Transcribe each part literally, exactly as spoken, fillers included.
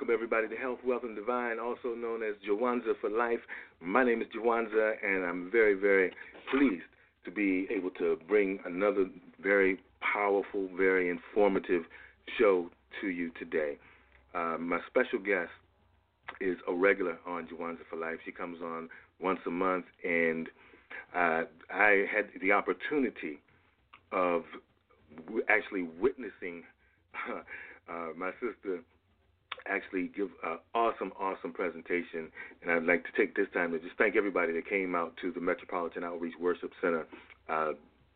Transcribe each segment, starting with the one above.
welcome everybody to Health, Wealth, and Divine, also known as Jawanza for Life. My name is Jawanza, and I'm very, very pleased to be able to bring another very powerful, very informative show to you today. Uh, my special guest is a regular on Jawanza for Life. She comes on once a month, and uh, I had the opportunity of actually witnessing uh, my sister actually give an awesome, awesome presentation, and I'd like to take this time to just thank everybody that came out to the Metropolitan Outreach Worship Center uh,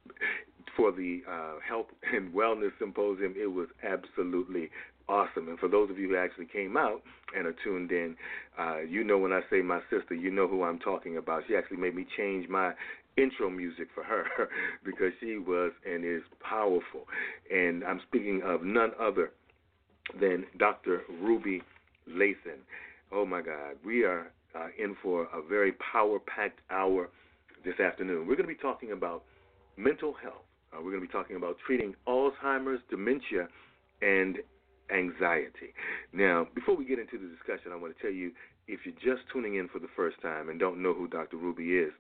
for the uh, Health and Wellness Symposium. It was absolutely awesome, and for those of you who actually came out and are tuned in, uh, you know when I say my sister, you know who I'm talking about. She actually made me change my intro music for her because she was and is powerful, and I'm speaking of none other than Doctor Ruby Lathan. Oh, my God. We are uh, in for a very power-packed hour this afternoon. We're going to be talking about mental health. Uh, we're going to be talking about treating Alzheimer's, dementia, and anxiety. Now, before we get into the discussion, I want to tell you, if you're just tuning in for the first time and don't know who Doctor Ruby is,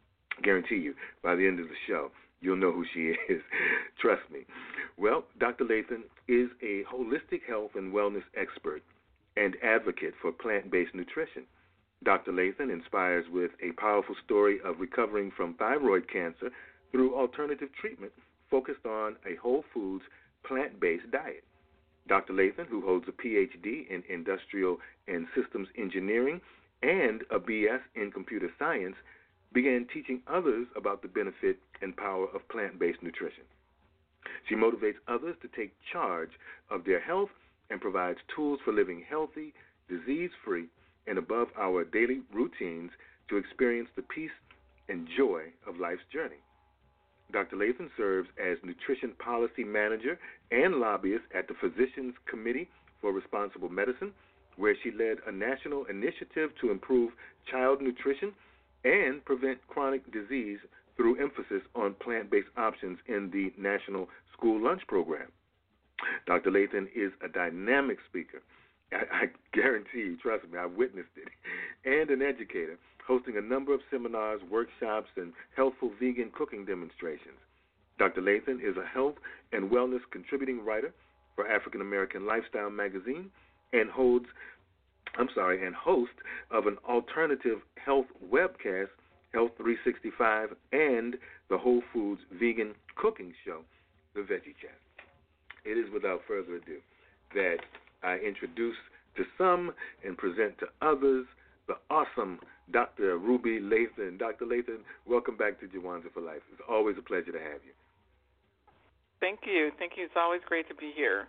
I guarantee you, by the end of the show, you'll know who she is. Trust me. Well, Doctor Lathan is a holistic health and wellness expert and advocate for plant-based nutrition. Doctor Lathan inspires with a powerful story of recovering from thyroid cancer through alternative treatment focused on a whole foods, plant-based diet. Doctor Lathan, who holds a P H D in industrial and systems engineering and a B S in computer science, began teaching others about the benefit and power of plant-based nutrition. She motivates others to take charge of their health and provides tools for living healthy, disease-free, and above our daily routines to experience the peace and joy of life's journey. Doctor Lathan serves as Nutrition Policy Manager and lobbyist at the Physicians Committee for Responsible Medicine, where she led a national initiative to improve child nutrition and prevent chronic disease through emphasis on plant-based options in the National School Lunch Program. Doctor Lathan is a dynamic speaker. I, I guarantee you, trust me, I've witnessed it, and an educator, hosting a number of seminars, workshops, and healthful vegan cooking demonstrations. Doctor Lathan is a health and wellness contributing writer for African American Lifestyle magazine and holds I'm sorry, and host of an alternative health webcast, Health three sixty-five, and the Whole Foods vegan cooking show, The Veggie Chat. It is without further ado that I introduce to some and present to others the awesome Doctor Ruby Lathan. Doctor Lathan, welcome back to Jawanza for Life. It's always a pleasure to have you. Thank you. Thank you. It's always great to be here.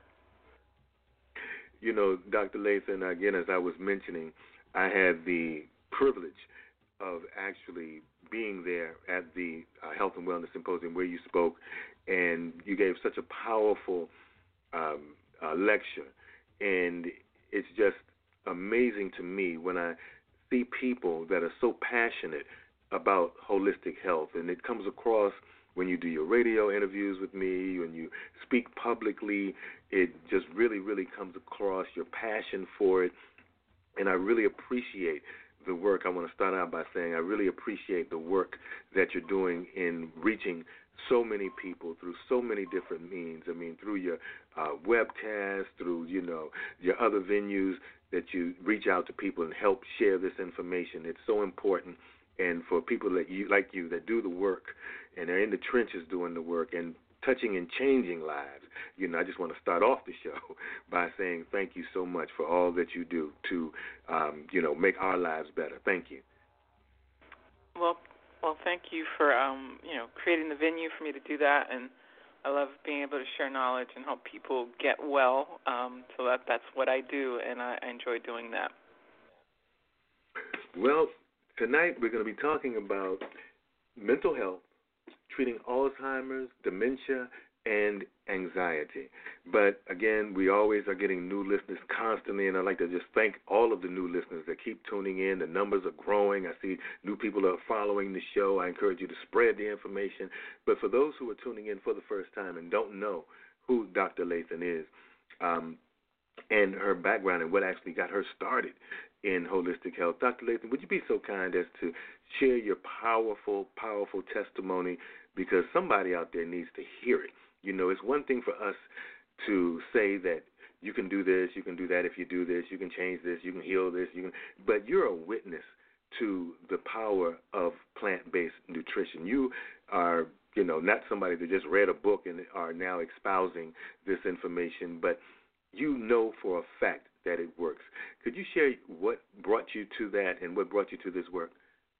You know, Doctor Lathan, again, as I was mentioning, I had the privilege of actually being there at the uh, Health and Wellness Symposium where you spoke, and you gave such a powerful um, uh, lecture. And it's just amazing to me when I see people that are so passionate about holistic health, and it comes across when you do your radio interviews with me, when you speak publicly. It just really, really comes across your passion for it, and I really appreciate the work. I want to start out by saying I really appreciate the work that you're doing in reaching so many people through so many different means. I mean, through your uh, webcast, through, you know, your other venues that you reach out to people and help share this information. It's so important. And for people that you, like you that do the work and are in the trenches doing the work and touching and changing lives, you know, I just want to start off the show by saying thank you so much for all that you do to, um, you know, make our lives better. Thank you. Well, well, thank you for, um, you know, creating the venue for me to do that, and I love being able to share knowledge and help people get well. Um, so that that's what I do, and I, I enjoy doing that. Well, tonight we're going to be talking about mental health, treating Alzheimer's, dementia, and anxiety. But again, we always are getting new listeners constantly, and I'd like to just thank all of the new listeners that keep tuning in. The numbers are growing. I see new people are following the show. I encourage you to spread the information. But for those who are tuning in for the first time and don't know who Doctor Lathan is, um, and her background and what actually got her started in holistic health. Doctor Lathan, would you be so kind as to share your powerful, powerful testimony, because somebody out there needs to hear it. You know, it's one thing for us to say that you can do this, you can do that if you do this, you can change this, you can heal this, you can, but you're a witness to the power of plant-based nutrition. You are, you know, not somebody that just read a book and are now espousing this information, but you know for a fact that it works. Could you share what brought you to that and what brought you to this work?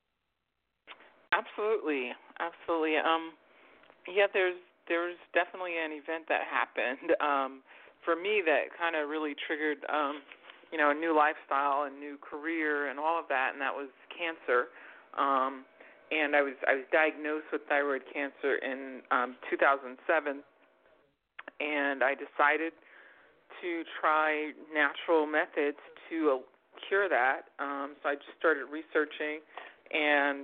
Absolutely, absolutely. Um, yeah, there's there's definitely an event that happened um, for me that kind of really triggered, um, you know, a new lifestyle, a new career, and all of that, and that was cancer. Um, and I was I was diagnosed with thyroid cancer in um, two thousand seven, and I decided to try natural methods to uh, cure that. Um, so I just started researching, and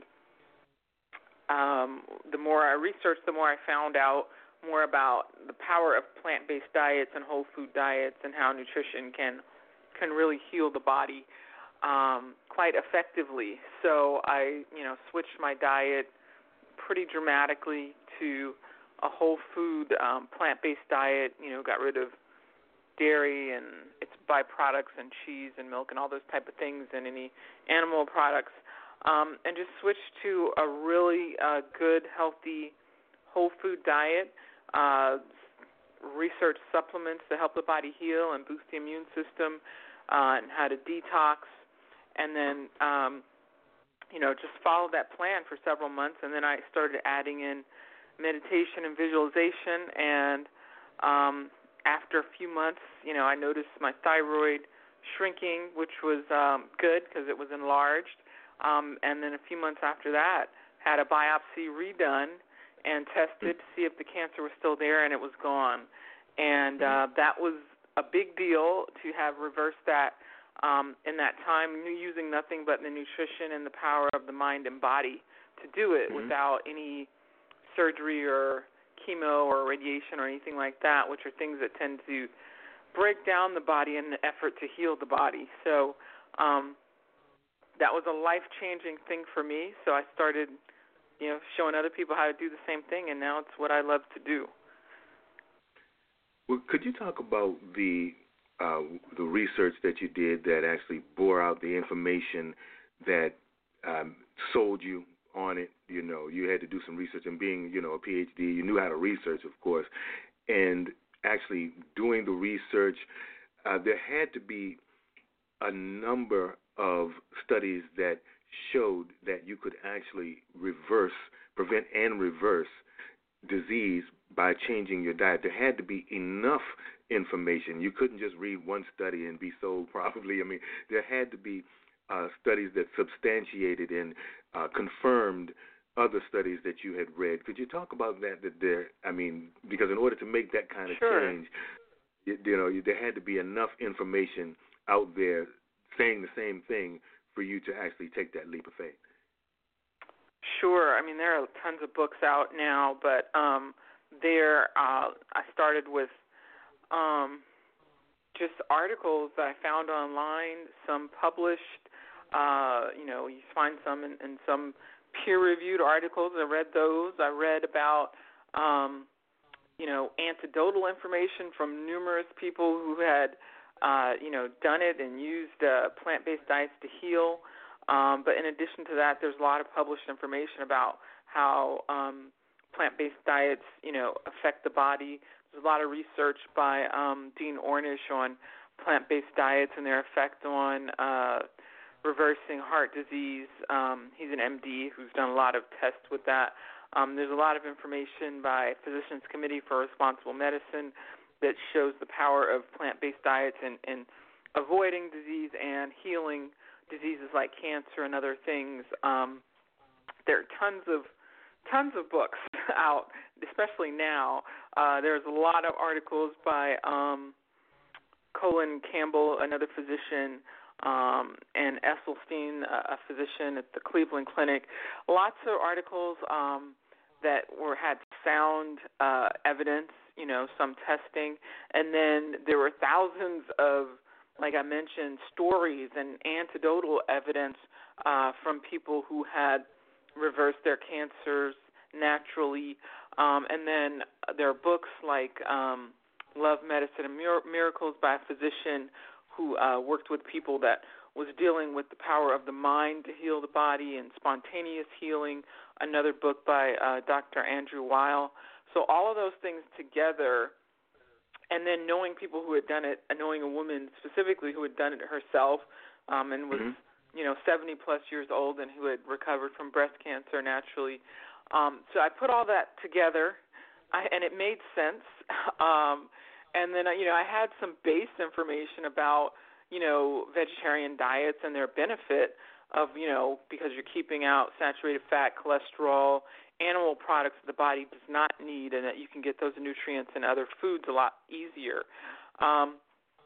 um, the more I researched, the more I found out more about the power of plant-based diets and whole food diets and how nutrition can can really heal the body um, quite effectively. So I, you know, switched my diet pretty dramatically to a whole food um, plant-based diet. You know, got rid of dairy and its byproducts and cheese and milk and all those type of things and any animal products, um, and just switched to a really uh, good, healthy, whole food diet, uh, research supplements to help the body heal and boost the immune system, uh, and how to detox, and then, um, you know, just followed that plan for several months, and then I started adding in meditation and visualization, and um, after a few months, you know, I noticed my thyroid shrinking, which was um, good because it was enlarged. Um, and then a few months after that, had a biopsy redone and tested to see if the cancer was still there, and it was gone. And uh, that was a big deal to have reversed that um, in that time, using nothing but the nutrition and the power of the mind and body to do it mm-hmm. without any surgery or chemo or radiation or anything like that, which are things that tend to break down the body in the effort to heal the body. So um, that was a life-changing thing for me. So I started, you know, showing other people how to do the same thing, and now it's what I love to do. Well, could you talk about the uh, the research that you did that actually bore out the information that um, sold you on it? You know, you had to do some research, and being, you know, a P H D, you knew how to research, of course, and actually doing the research, uh, there had to be a number of studies that showed that you could actually reverse, prevent and reverse disease by changing your diet. There had to be enough information. You couldn't just read one study and be sold probably. I mean, there had to be uh, studies that substantiated and uh, confirmed other studies that you had read. Could you talk about that? That there, I mean, because in order to make that kind of sure. change, you, you know, there had to be enough information out there saying the same thing for you to actually take that leap of faith. Sure. I mean, there are tons of books out now, but um, there uh, I started with um, just articles that I found online, some published. Uh, you know, you find some in, in some peer-reviewed articles. I read those. I read about, um, you know, anecdotal information from numerous people who had, uh, you know, done it and used uh, plant-based diets to heal. Um, but in addition to that, there's a lot of published information about how um, plant-based diets, you know, affect the body. There's a lot of research by um, Dean Ornish on plant-based diets and their effect on uh, reversing heart disease. Um, he's an M D who's done a lot of tests with that. Um, there's a lot of information by Physicians Committee for Responsible Medicine that shows the power of plant-based diets in, in avoiding disease and healing diseases like cancer and other things. Um, there are tons of tons of books out, especially now. Uh, there's a lot of articles by um, Colin Campbell, another physician, um, and Esselstyn, a physician at the Cleveland Clinic. Lots of articles um, that were had sound uh, evidence, you know, some testing. And then there were thousands of, like I mentioned, stories and anecdotal evidence uh, from people who had reversed their cancers naturally. Um, and then there are books like um, Love, Medicine, and Mir- Miracles by a physician who uh, worked with people that was dealing with the power of the mind to heal the body and spontaneous healing, another book by uh, Doctor Andrew Weil. So all of those things together, and then knowing people who had done it, and knowing a woman specifically who had done it herself um, and was, mm-hmm. you know, seventy-plus years old and who had recovered from breast cancer naturally. Um, so I put all that together, I, and it made sense. Um, and then, you know, I had some base information about, you know, vegetarian diets and their benefit of, you know, because you're keeping out saturated fat, cholesterol, animal products that the body does not need, and that you can get those nutrients in other foods a lot easier. Um,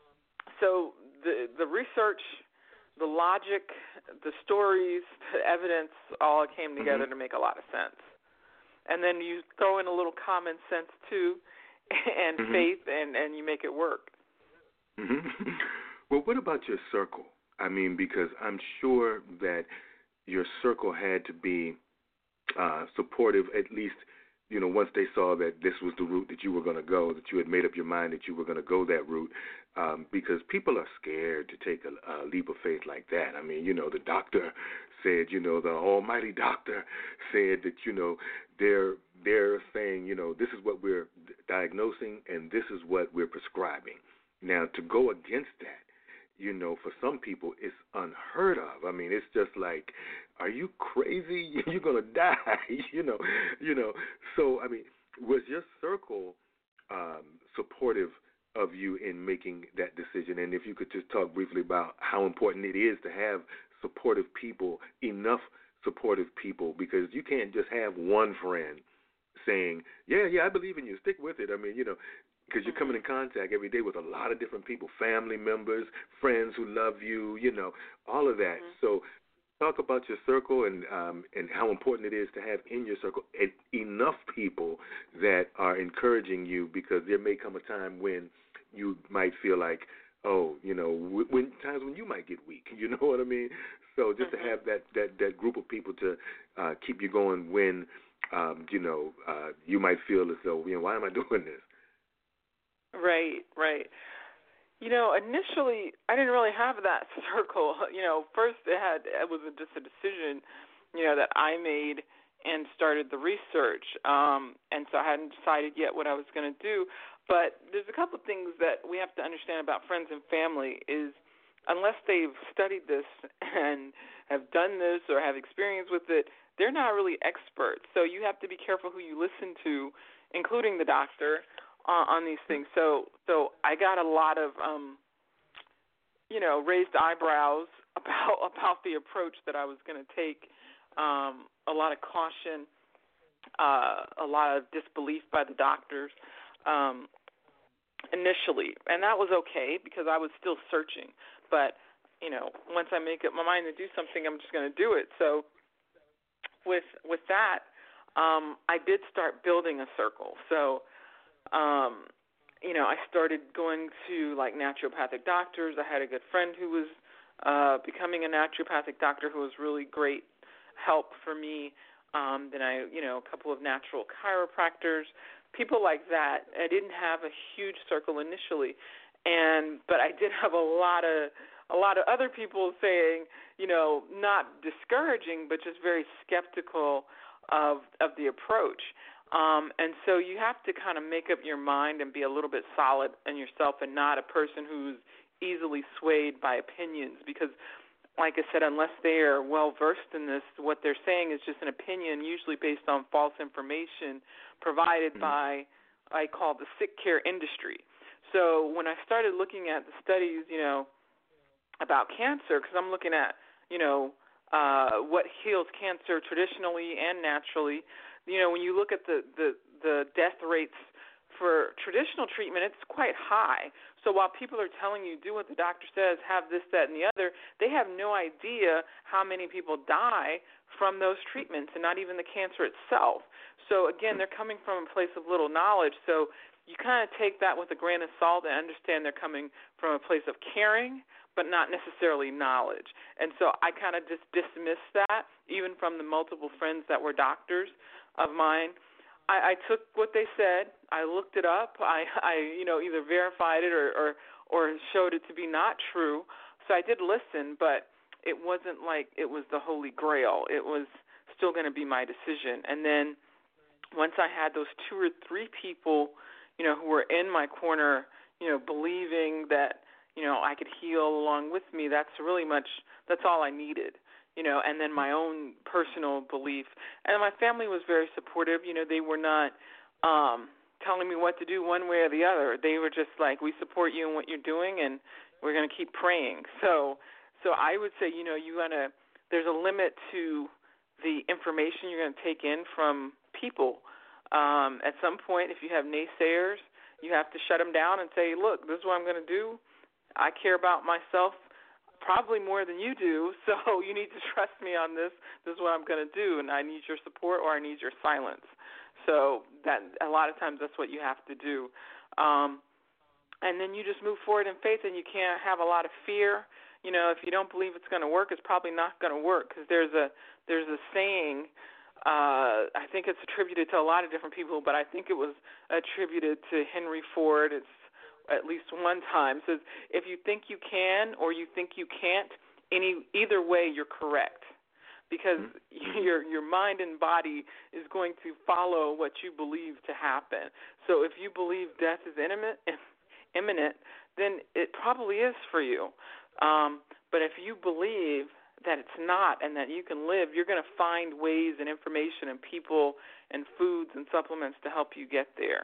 so the the research, the logic, the stories, the evidence all came together mm-hmm. to make a lot of sense. And then you throw in a little common sense, too, and mm-hmm. faith, and, and you make it work. Mm-hmm. Well, what about your circle? I mean, because I'm sure that your circle had to be uh, supportive, at least, you know, once they saw that this was the route that you were going to go, that you had made up your mind that you were going to go that route, um, because people are scared to take a, a leap of faith like that. I mean, you know, the doctor said, you know, the almighty doctor said that, you know, they're, they're saying, you know, this is what we're diagnosing and this is what we're prescribing. Now, to go against that, you know, for some people, it's unheard of. I mean, it's just like, are you crazy? You're gonna die, you know, you know. So, I mean, was your circle um, supportive of you in making that decision? And if you could just talk briefly about how important it is to have supportive people, enough supportive people, because you can't just have one friend saying, yeah, yeah, I believe in you, stick with it. I mean, you know, because you're coming in contact every day with a lot of different people, family members, friends who love you, you know, all of that. Mm-hmm. So talk about your circle and um, and how important it is to have in your circle enough people that are encouraging you, because there may come a time when you might feel like, oh, you know, when times when you might get weak, you know what I mean? So just mm-hmm. to have that, that, that group of people to uh, keep you going when, um, you know, uh, you might feel as though, you know, why am I doing this? Right, right. You know, initially I didn't really have that circle. You know, first it had it was just a decision, you know, that I made and started the research. Um, and so I hadn't decided yet what I was going to do. But there's a couple of things that we have to understand about friends and family is unless they've studied this and have done this or have experience with it, they're not really experts. So you have to be careful who you listen to, including the doctor, Uh, on these things. So so I got a lot of, um, you know, raised eyebrows about about the approach that I was going to take, um, a lot of caution, uh, a lot of disbelief by the doctors um, initially. And that was okay because I was still searching. But, you know, once I make up my mind to do something, I'm just going to do it. So with, with that, um, I did start building a circle. So Um, you know, I started going to, like, naturopathic doctors. I had a good friend who was uh, becoming a naturopathic doctor who was really great help for me. Um, then I, you know, a couple of natural chiropractors, people like that. I didn't have a huge circle initially, and but I did have a lot of a lot of other people saying, you know, not discouraging, but just very skeptical of of the approach. Um, and so you have to kind of make up your mind and be a little bit solid in yourself and not a person who's easily swayed by opinions because, like I said, unless they are well-versed in this, what they're saying is just an opinion, usually based on false information provided mm-hmm. by, I call the sick care industry. So when I started looking at the studies, you know, about cancer, because I'm looking at, you know, uh, what heals cancer traditionally and naturally. You know, when you look at the, the, the death rates for traditional treatment, it's quite high. So while people are telling you, do what the doctor says, have this, that, and the other, they have no idea how many people die from those treatments and not even the cancer itself. So, again, they're coming from a place of little knowledge. So you kind of take that with a grain of salt and understand they're coming from a place of caring, but not necessarily knowledge. And so I kind of just dismissed that, even from the multiple friends that were doctors of mine. I, I took what they said. I looked it up. I, I you know, either verified it or, or, or showed it to be not true. So I did listen, but it wasn't like it was the Holy Grail. It was still going to be my decision. And then once I had those two or three people, you know, who were in my corner, you know, believing that, you know, I could heal along with me, that's really much, that's all I needed, you know, and then my own personal belief. And my family was very supportive. You know, they were not um, telling me what to do one way or the other. They were just like, we support you in what you're doing, and we're going to keep praying. So so I would say, you know, you want to, there's a limit to the information you're going to take in from people. Um, at some point, if you have naysayers, you have to shut them down and say, look, this is what I'm going to do. I care about myself probably more than you do, so you need to trust me on this. This is what I'm going to do, and I need your support or I need your silence. So that a lot of times that's what you have to do. Um, and then you just move forward in faith, and you can't have a lot of fear. You know, if you don't believe it's going to work, it's probably not going to work, because there's a there's a saying, uh, I think it's attributed to a lot of different people, but I think it was attributed to Henry Ford. It's at least one time. It says, if you think you can or you think you can't, any either way you're correct, because mm-hmm. your your mind and body is going to follow what you believe to happen. So if you believe death is imminent, imminent, then it probably is for you. Um, but if you believe that it's not and that you can live, you're going to find ways and information and people and foods and supplements to help you get there.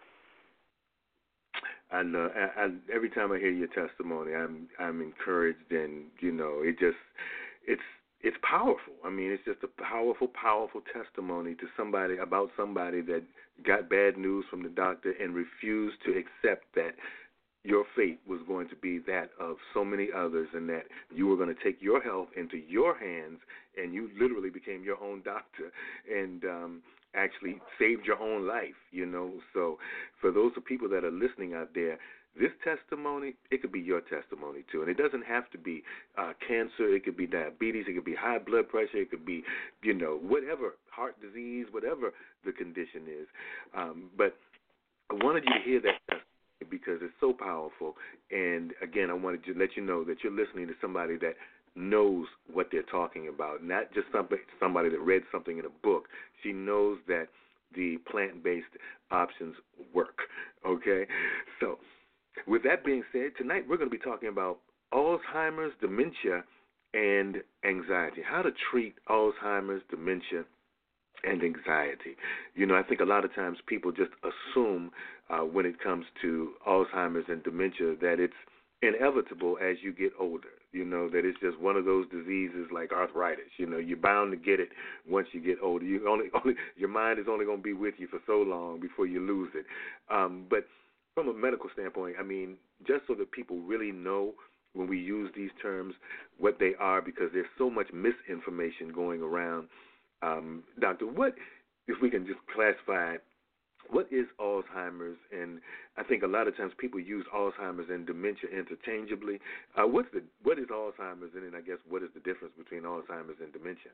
And uh, I, I, every time I hear your testimony, I'm I'm encouraged, and you know, it just it's it's powerful. I mean, it's just a powerful, powerful testimony to somebody about somebody that got bad news from the doctor and refused to accept that your fate was going to be that of so many others, and that you were going to take your health into your hands, and you literally became your own doctor and um, actually saved your own life, you know. So for those of people that are listening out there, this testimony, it could be your testimony too. And it doesn't have to be uh, cancer. It could be diabetes. It could be high blood pressure. It could be, you know, whatever, heart disease, whatever the condition is. Um, but I wanted you to hear that testimony, because it's so powerful. And, again, I wanted to let you know that you're listening to somebody that knows what they're talking about, not just somebody, somebody that read something in a book. She knows that the plant-based options work, okay? So with that being said, tonight we're going to be talking about Alzheimer's, dementia, and anxiety, how to treat Alzheimer's, dementia, and anxiety. You know, I think a lot of times people just assume uh, when it comes to Alzheimer's and dementia that it's inevitable as you get older, you know, that it's just one of those diseases like arthritis. You know, you're bound to get it once you get older. You only, only your mind is only going to be with you for so long before you lose it. Um, but from a medical standpoint, I mean, just so that people really know when we use these terms what they are, because there's so much misinformation going around. Um, doctor, what, if we can just classify, what is Alzheimer's? And I think a lot of times people use Alzheimer's and dementia interchangeably. Uh, what's the what is Alzheimer's, and then I guess what is the difference between Alzheimer's and dementia?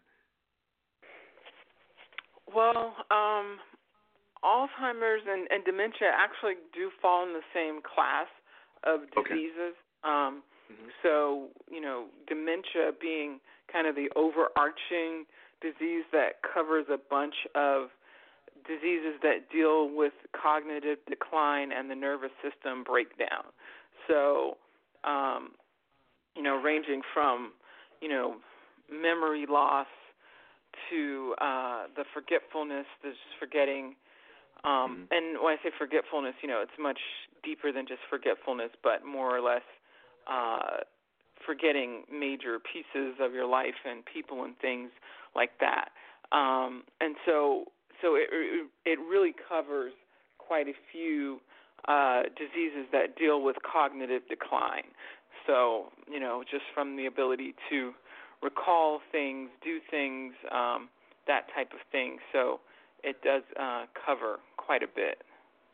Well, um, Alzheimer's and, and dementia actually do fall in the same class of diseases. Okay. Um, mm-hmm. So, you know, dementia being kind of the overarching disease that covers a bunch of diseases that deal with cognitive decline and the nervous system breakdown. So, um, you know, ranging from, you know, memory loss to uh, the forgetfulness, the just forgetting. Um, mm-hmm. And when I say forgetfulness, you know, it's much deeper than just forgetfulness, but more or less uh, forgetting major pieces of your life and people and things like that. Um, and so so it, it really covers quite a few uh, diseases that deal with cognitive decline. So, you know, just from the ability to recall things, do things, um, that type of thing. So it does uh, cover quite a bit.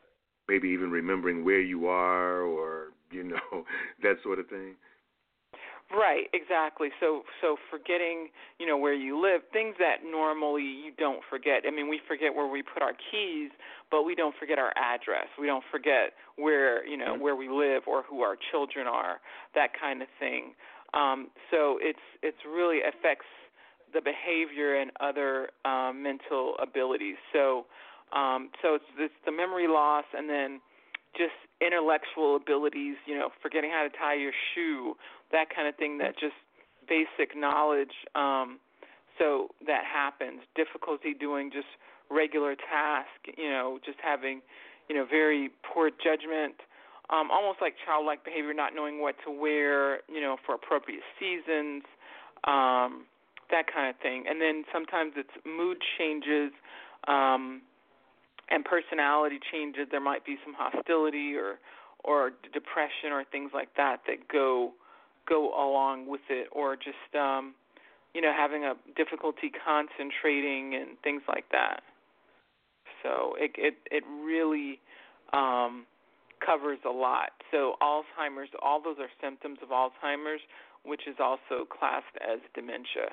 maybe even remembering where you are, or you know, that sort of thing. Right, exactly. So so forgetting, you know, where you live, things that normally you don't forget. I mean, we forget where we put our keys, but we don't forget our address. We don't forget where, you know, Mm-hmm. where we live or who our children are, that kind of thing. Um, so it's it's really affects the behavior and other um, mental abilities. So um, so it's, it's the memory loss, and then just intellectual abilities, you know, forgetting how to tie your shoe, that kind of thing, that just basic knowledge. Um, so that happens. Difficulty doing just regular tasks, you know, just having, you know, very poor judgment, um, almost like childlike behavior, not knowing what to wear, you know, for appropriate seasons, um, that kind of thing. And then sometimes it's mood changes, um, and personality changes. There might be some hostility or or depression or things like that that go go along with it, or just um, you know, having a difficulty concentrating and things like that. So it it it really um, covers a lot. So Alzheimer's, all those are symptoms of Alzheimer's, which is also classed as dementia.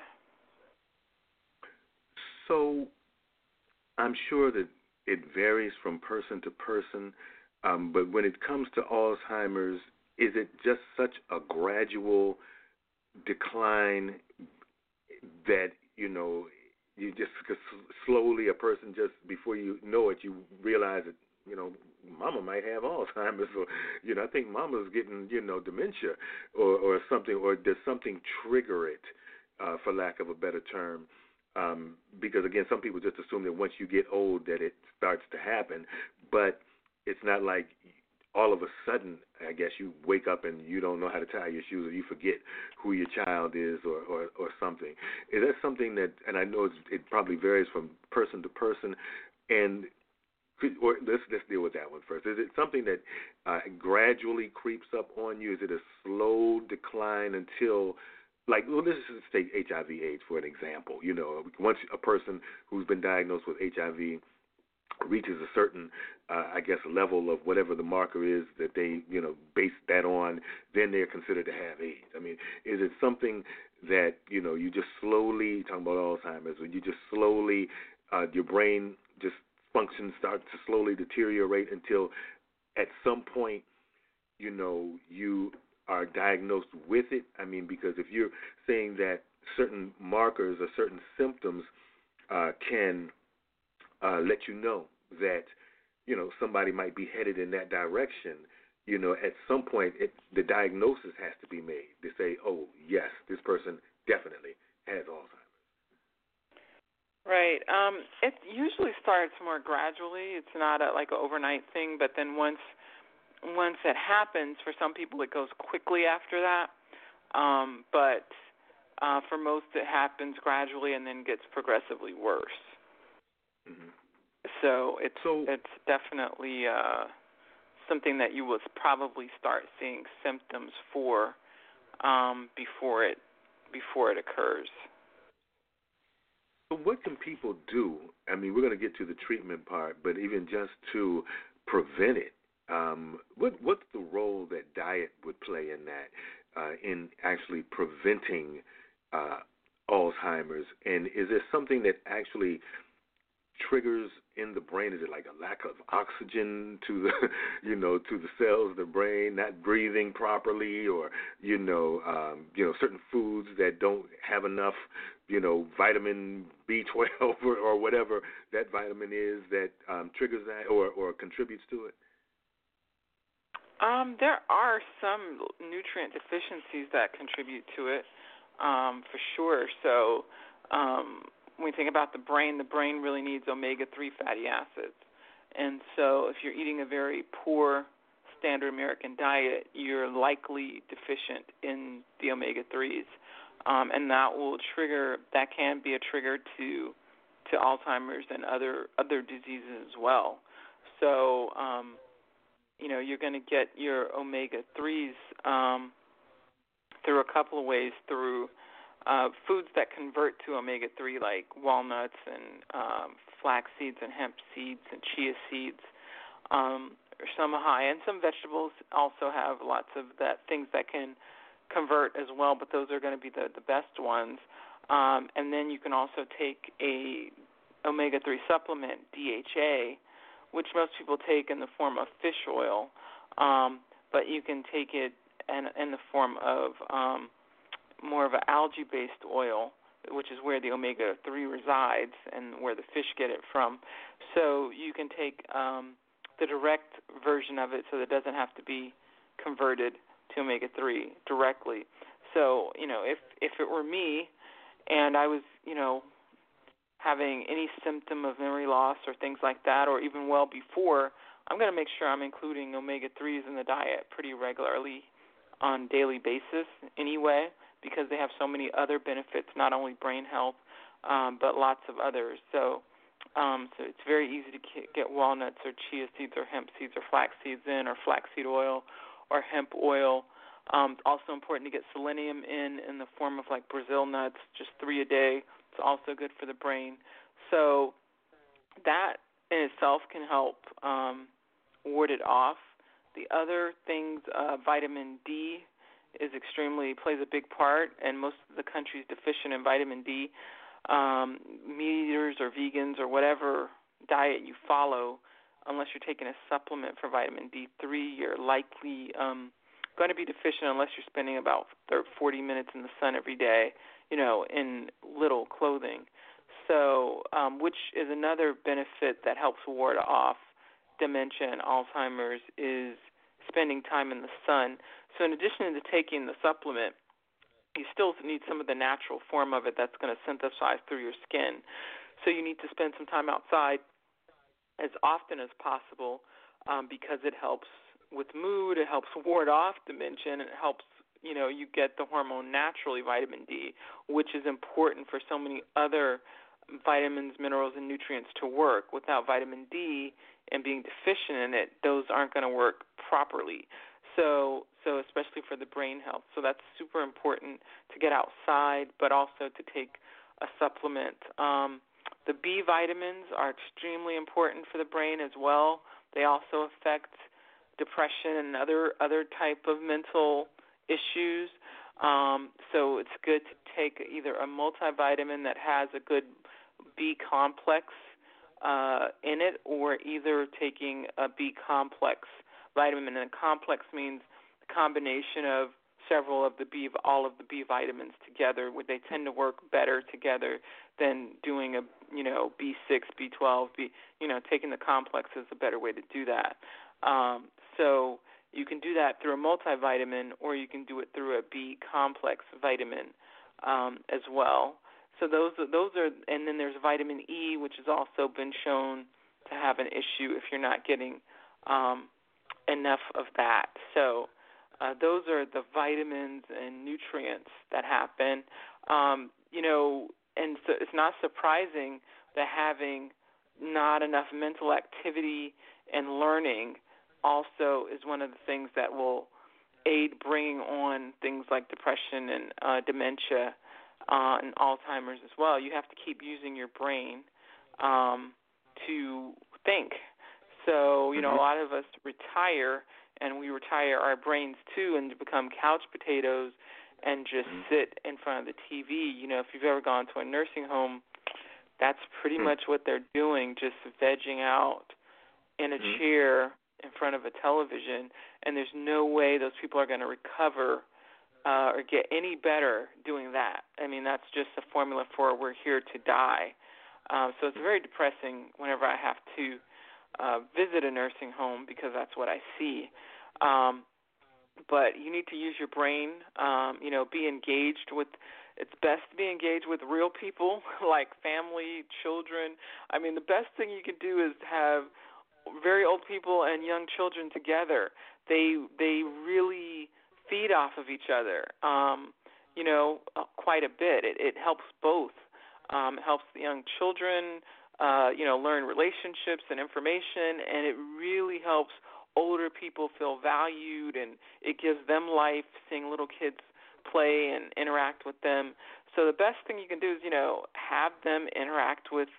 So I'm sure that it varies from person to person, um, but when it comes to Alzheimer's, is it just such a gradual decline that, you know, you just slowly, a person just before you know it, you realize that, you know, mama might have Alzheimer's, or, you know, I think mama's getting, you know, dementia, or, or something, or does something trigger it, uh, for lack of a better term? Um, because, again, some people just assume that once you get old that it starts to happen, but it's not like all of a sudden, I guess, you wake up and you don't know how to tie your shoes, or you forget who your child is, or, or, or something. Is that something that, and I know it's, it probably varies from person to person, and could, or let's, let's deal with that one first. Is it something that uh, gradually creeps up on you? Is it a slow decline until, like, well, let's just take H I V AIDS for an example. You know, once a person who's been diagnosed with H I V reaches a certain, uh, I guess, level of whatever the marker is that they, you know, base that on, then they're considered to have AIDS. I mean, is it something that, you know, you just slowly, talking about Alzheimer's, or you just slowly, uh, your brain just functions start to slowly deteriorate until at some point, you know, you are diagnosed with it? I mean, because if you're saying that certain markers or certain symptoms uh, can uh, let you know that, you know, somebody might be headed in that direction, you know, at some point it, the diagnosis has to be made to say, oh, yes, this person definitely has Alzheimer's. Right. Um, it usually starts more gradually. It's not a, like an overnight thing, but then once once it happens, for some people it goes quickly after that. Um, but uh, for most it happens gradually and then gets progressively worse. Mm-hmm. So it's so, it's definitely uh, something that you will probably start seeing symptoms for um, before it before it occurs. So what can people do? I mean, we're going to get to the treatment part, but even just to prevent it, um, what what's the role that diet would play in that, uh, in actually preventing uh, Alzheimer's? And is there something that actually triggers in the brain? Is it like a lack of oxygen to the, you know, to the cells of the brain, not breathing properly, or, you know, um, you know, certain foods that don't have enough, you know, vitamin B twelve or, or whatever that vitamin is that um, triggers that or, or contributes to it? Um, there are some nutrient deficiencies that contribute to it, um, for sure. So um, when we think about the brain, the brain really needs omega three fatty acids. And so if you're eating a very poor standard American diet, you're likely deficient in the omega threes. Um, and that will trigger, that can be a trigger to to Alzheimer's and other other diseases as well. So, um, you know, you're going to get your omega threes um, through a couple of ways, through uh, foods that convert to omega three, like walnuts and um, flax seeds and hemp seeds and chia seeds. Um, some high, and some vegetables also have lots of that things that can convert as well, but those are going to be the, the best ones. Um, and then you can also take a omega three supplement, D H A, which most people take in the form of fish oil, um, but you can take it in, in the form of um, more of an algae-based oil, which is where the omega three resides and where the fish get it from. So you can take um, the direct version of it so that it doesn't have to be converted to omega three directly. So, you know, if, if it were me and I was, you know, having any symptom of memory loss or things like that, or even well before, I'm going to make sure I'm including omega threes in the diet pretty regularly on a daily basis anyway, because they have so many other benefits, not only brain health, um, but lots of others. So um, so it's very easy to get walnuts or chia seeds or hemp seeds or flax seeds in, or flaxseed oil or hemp oil. Um, also important to get selenium in in the form of like Brazil nuts, just three a day. It's also good for the brain. So that in itself can help um, ward it off. The other things, uh, vitamin D is extremely, plays a big part, and most of the countries deficient in vitamin D. Um, meat eaters or vegans or whatever diet you follow, unless you're taking a supplement for vitamin D three, you're likely um, going to be deficient unless you're spending about forty minutes in the sun every day, you know, in little clothing. So, um, which is another benefit that helps ward off dementia and Alzheimer's, is spending time in the sun. So in addition to taking the supplement, you still need some of the natural form of it that's going to synthesize through your skin. So you need to spend some time outside as often as possible um, because it helps with mood, it helps ward off dementia, and it helps, you know, you get the hormone naturally, vitamin D, which is important for so many other vitamins, minerals, and nutrients to work. Without vitamin D and being deficient in it, those aren't going to work properly. So, so especially for the brain health. So that's super important to get outside, but also to take a supplement. Um, the B vitamins are extremely important for the brain as well. They also affect depression and other other type of mental issues. Um, so it's good to take either a multivitamin that has a good B complex uh, in it, or either taking a B complex vitamin. And a complex means a combination of several of the B, all of the B vitamins together. They tend to work better together than doing a, you know, B six, B twelve, B, you know, taking the complex is a better way to do that. Um, so you can do that through a multivitamin, or you can do it through a B complex vitamin um, as well. So those those are, and then there's vitamin E, which has also been shown to have an issue if you're not getting um, enough of that. So uh, those are the vitamins and nutrients that happen. Um, you know, and so it's not surprising that having not enough mental activity and learning also is one of the things that will aid bringing on things like depression and uh, dementia uh, and Alzheimer's as well. You have to keep using your brain um, to think. So, you know, a lot of us retire, and we retire our brains too, and to become couch potatoes and just sit in front of the T V. You know, if you've ever gone to a nursing home, that's pretty much what they're doing, just vegging out in a mm-hmm. chair in front of a television, and there's no way those people are going to recover uh, or get any better doing that. I mean, that's just a formula for we're here to die. Um, so it's very depressing whenever I have to uh, visit a nursing home, because that's what I see. Um, but you need to use your brain, um, you know, be engaged with, it's best to be engaged with real people, like family, children. I mean, the best thing you can do is have very old people and young children together. They they really feed off of each other, um, you know, uh, quite a bit. It, it helps both. Um, it helps the young children, uh, you know, learn relationships and information, and it really helps older people feel valued, and it gives them life, seeing little kids play and interact with them. So the best thing you can do is, you know, have them interact with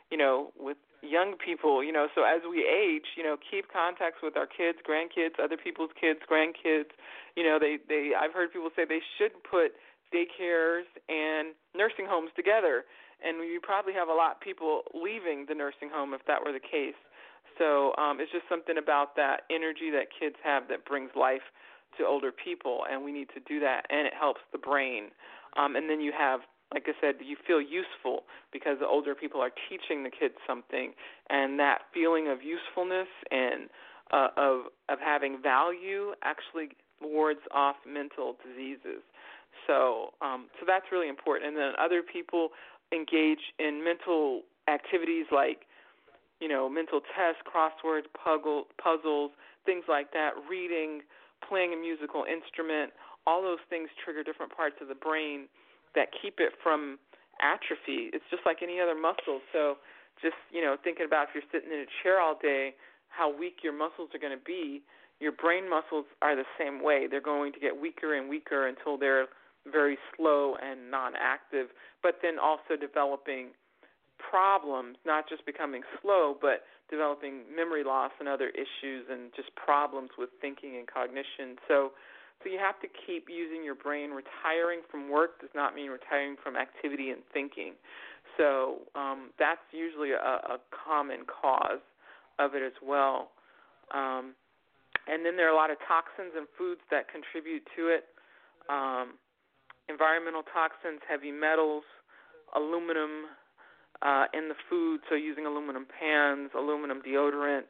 you know, with young people, you know, so as we age, you know, keep contacts with our kids, grandkids, other people's kids, grandkids. You know, they, they I've heard people say they should put daycares and nursing homes together, and you probably have a lot of people leaving the nursing home if that were the case. So um, it's just something about that energy that kids have that brings life to older people, and we need to do that, and it helps the brain. Um, and then you have, like I said, you feel useful because the older people are teaching the kids something, and that feeling of usefulness and uh, of of having value actually wards off mental diseases. So, um, so that's really important. And then other people engage in mental activities like, you know, mental tests, crosswords, puzzle, puzzles, things like that, reading, playing a musical instrument. All those things trigger different parts of the brain that keep it from atrophy. It's just like any other muscle. So just, you know, thinking about if you're sitting in a chair all day, how weak your muscles are going to be, your brain muscles are the same way. They're going to get weaker and weaker until they're very slow and non-active, but then also developing problems, not just becoming slow, but developing memory loss and other issues and just problems with thinking and cognition. So so you have to keep using your brain. Retiring from work does not mean retiring from activity and thinking. So um, that's usually a, a common cause of it as well. Um, and then there are a lot of toxins and foods that contribute to it. Um, environmental toxins, heavy metals, aluminum uh, in the food, so using aluminum pans, aluminum deodorant.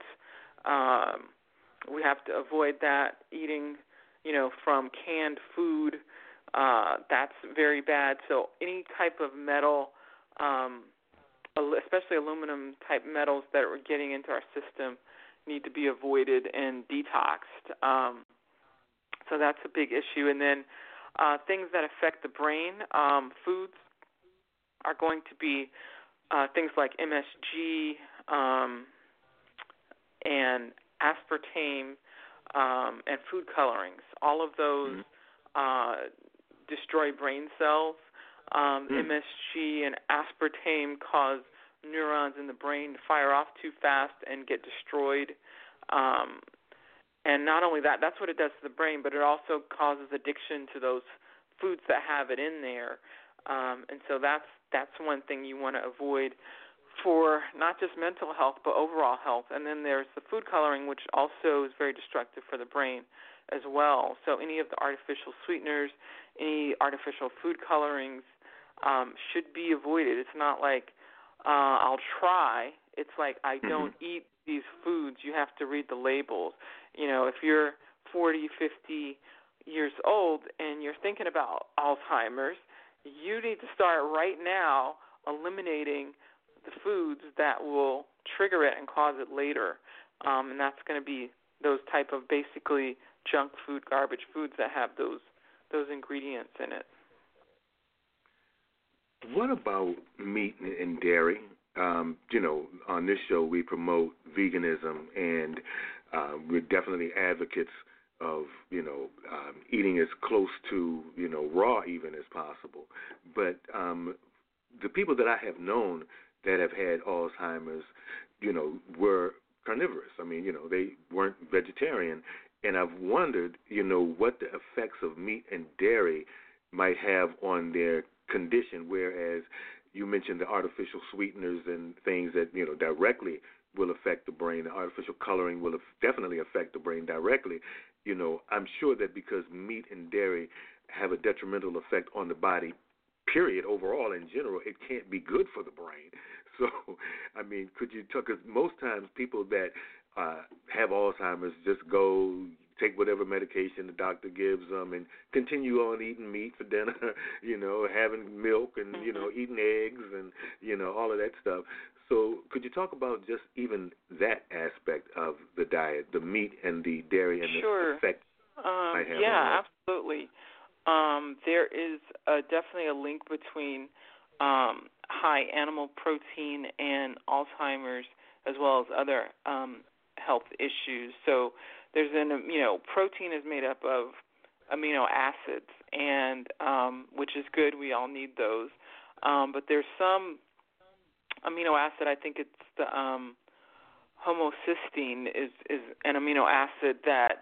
Um, we have to avoid that. Eating, you know, from canned food, uh, that's very bad. So any type of metal, um, especially aluminum-type metals that are getting into our system, need to be avoided and detoxed. Um, so that's a big issue. And then uh, things that affect the brain, um, foods are going to be uh, things like M S G um, and aspartame um, and food colorings. All of those uh, destroy brain cells. Um, mm. M S G and aspartame cause neurons in the brain to fire off too fast and get destroyed. Um, and not only that, that's what it does to the brain, but it also causes addiction to those foods that have it in there. Um, and so that's that's one thing you want to avoid for not just mental health, but overall health. And then there's the food coloring, which also is very destructive for the brain as well. So any of the artificial sweeteners, any artificial food colorings um, should be avoided. It's not like uh, I'll try. It's like I don't mm-hmm. eat these foods. You have to read the labels. You know, if you're forty, fifty years old and you're thinking about Alzheimer's, you need to start right now eliminating the foods that will trigger it and cause it later. Um, and that's going to be those type of basically junk food, garbage foods that have those those ingredients in it. What about meat and dairy? Um, you know, on this show we promote veganism, and uh, we're definitely advocates of, you know, um, eating as close to, you know, raw even as possible. But um, the people that I have known that have had Alzheimer's, you know, were carnivorous. I mean, you know, they weren't vegetarian. And I've wondered, you know, what the effects of meat and dairy might have on their condition, whereas you mentioned the artificial sweeteners and things that, you know, directly will affect the brain. The artificial coloring will definitely affect the brain directly. You know, I'm sure that because meat and dairy have a detrimental effect on the body, period, overall, in general, it can't be good for the brain. So, I mean, could you talk, because most times people that uh, have Alzheimer's just go take whatever medication the doctor gives them and continue on eating meat for dinner, you know, having milk and, you know, eating eggs and, you know, all of that stuff. So could you talk about just even that aspect of the diet, the meat and the dairy and sure. the effect um, might have yeah, on that? absolutely. Um, there is uh, definitely a link between um, high animal protein and Alzheimer's, as well as other um, health issues. So there's an, you know, protein is made up of amino acids, and um, which is good. We all need those. Um, but there's some amino acid. I think it's the um, homocysteine is is an amino acid that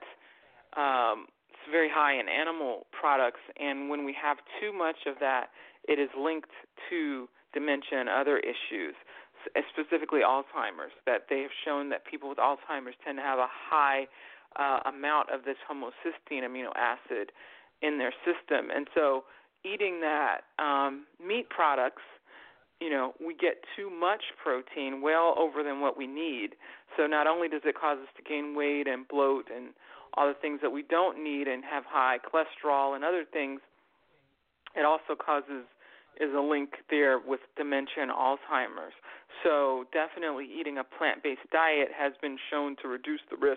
um, it's very high in animal products, and when we have too much of that, it is linked to dementia and other issues, specifically Alzheimer's. That they have shown that people with Alzheimer's tend to have a high uh, amount of this homocysteine amino acid in their system, and so eating that um, meat products, you know, we get too much protein, well over than what we need. So not only does it cause us to gain weight and bloat and all the things that we don't need and have high cholesterol and other things, it also causes is a link there with dementia and Alzheimer's. So definitely eating a plant-based diet has been shown to reduce the risk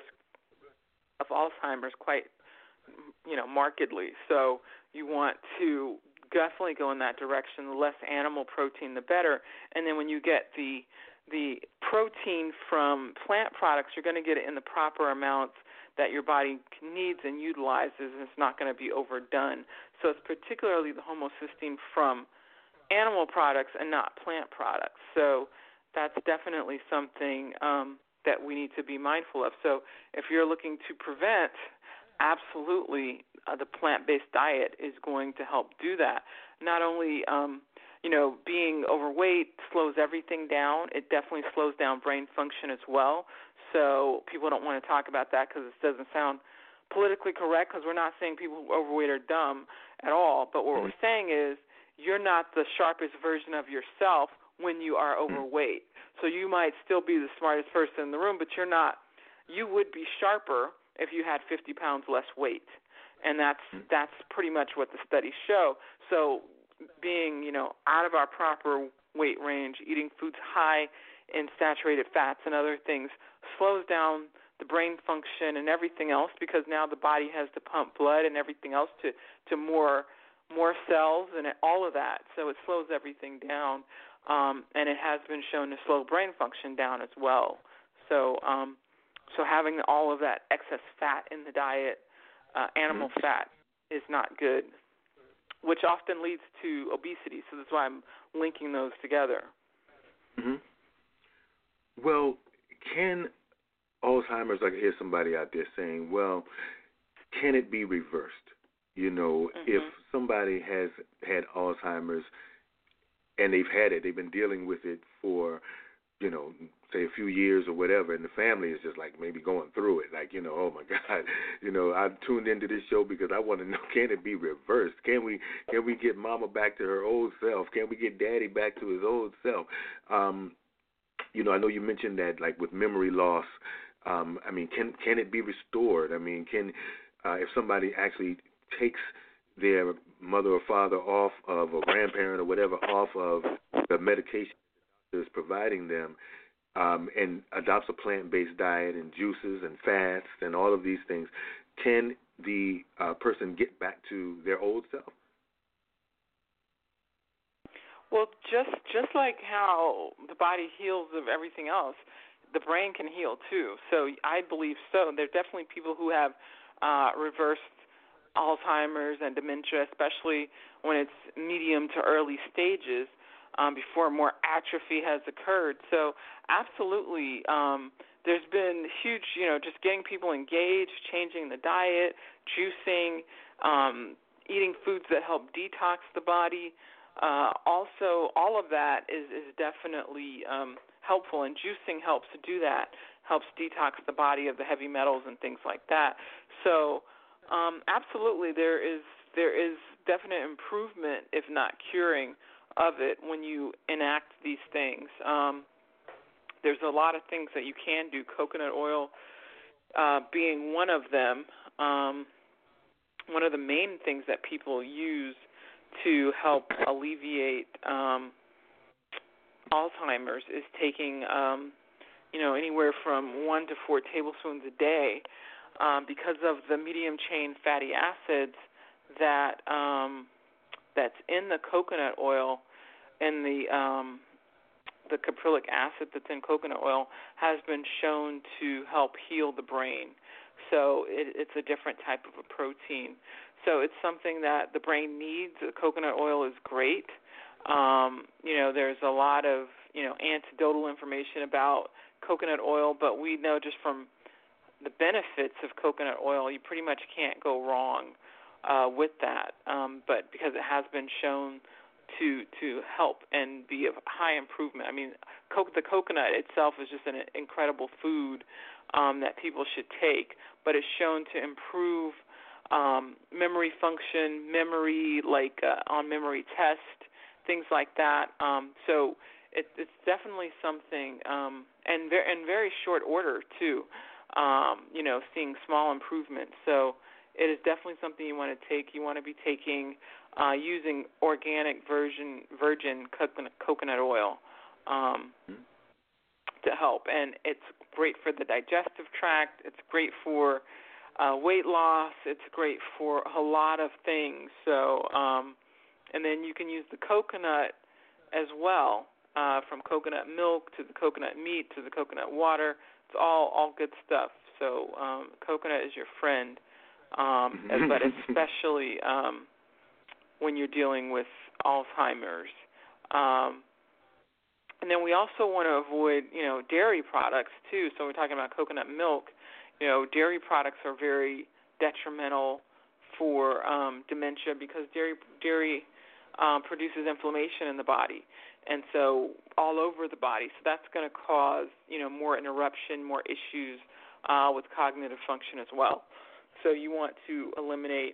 of Alzheimer's quite, you know, markedly. So you want to definitely go in that direction. The less animal protein, the better. And then when you get the the protein from plant products, you're going to get it in the proper amounts that your body needs and utilizes, and it's not going to be overdone. So it's particularly the homocysteine from animal products and not plant products. So that's definitely something um, that we need to be mindful of. So if you're looking to prevent, absolutely, uh, the plant-based diet is going to help do that. Not only, um, you know, being overweight slows everything down, it definitely slows down brain function as well. So people don't want to talk about that because it doesn't sound politically correct, because we're not saying people who are overweight are dumb at all. But what we're saying is you're not the sharpest version of yourself when you are overweight. So you might still be the smartest person in the room, but you're not. You would be sharper if you had fifty pounds less weight, and that's that's pretty much what the studies show. So being, you know, out of our proper weight range, eating foods high in saturated fats and other things slows down the brain function and everything else, because now the body has to pump blood and everything else to, to more more cells and all of that. So it slows everything down, um, and it has been shown to slow brain function down as well. So um, so having all of that excess fat in the diet, uh, animal mm-hmm. fat, is not good, which often leads to obesity. So that's why I'm linking those together. Mm-hmm. Well, can Alzheimer's, I hear somebody out there saying, well, can it be reversed? You know, mm-hmm. if somebody has had Alzheimer's and they've had it, they've been dealing with it for, you know, say a few years or whatever, and the family is just like maybe going through it, like, you know, oh my God, you know, I tuned into this show because I want to know, can it be reversed? Can we can we get Mama back to her old self? Can we get Daddy back to his old self? Um, you know, I know you mentioned that, like with memory loss. Um, I mean, can can it be restored? I mean, can uh, if somebody actually takes their mother or father off of, or grandparent or whatever, off of the medication that is providing them, um, and adopts a plant-based diet and juices and fasts and all of these things, can the uh, person get back to their old self? Well, just just like how the body heals of everything else, the brain can heal too. So I believe so. There are definitely people who have uh, reversed Alzheimer's and dementia, especially when it's medium to early stages, um, before more atrophy has occurred. So absolutely, um, there's been huge, you know, just getting people engaged, changing the diet, juicing, um, eating foods that help detox the body. Uh, also, all of that is, is definitely um, helpful, and juicing helps to do that, helps detox the body of the heavy metals and things like that. So um, absolutely, there is there is definite improvement, if not curing, of it when you enact these things. Um, there's a lot of things that you can do, coconut oil uh, being one of them. Um, one of the main things that people use to help alleviate um, Alzheimer's is taking, um, you know, anywhere from one to four tablespoons a day, um, because of the medium-chain fatty acids that um, that's in the coconut oil, and the um, the caprylic acid that's in coconut oil has been shown to help heal the brain. So it, it's a different type of a protein. So it's something that the brain needs. The coconut oil is great. Um, you know, there's a lot of you know, anecdotal information about coconut oil, but we know just from the benefits of coconut oil, you pretty much can't go wrong uh, with that. Um, but because it has been shown to to help and be of high improvement. I mean, co- the coconut itself is just an incredible food um, that people should take, but it's shown to improve um, memory function, memory, like uh, on memory test, things like that. Um, so it, it's definitely something, um, and ver- in very short order too. Um, you know, seeing small improvements. So it is definitely something you want to take. You want to be taking uh, using organic virgin virgin coconut, coconut oil um, mm-hmm. to help, and it's great for the digestive tract. It's great for uh, weight loss. It's great for a lot of things. So, um, and then you can use the coconut as well, uh, from coconut milk to the coconut meat to the coconut water. It's all all good stuff. So um, coconut is your friend, um, but especially um, when you're dealing with Alzheimer's. Um, and then we also want to avoid, you know, dairy products too. So we're talking about coconut milk. You know, dairy products are very detrimental for um, dementia because dairy dairy um, produces inflammation in the body, and so all over the body. So that's going to cause, you know, more interruption, more issues uh, with cognitive function as well. So you want to eliminate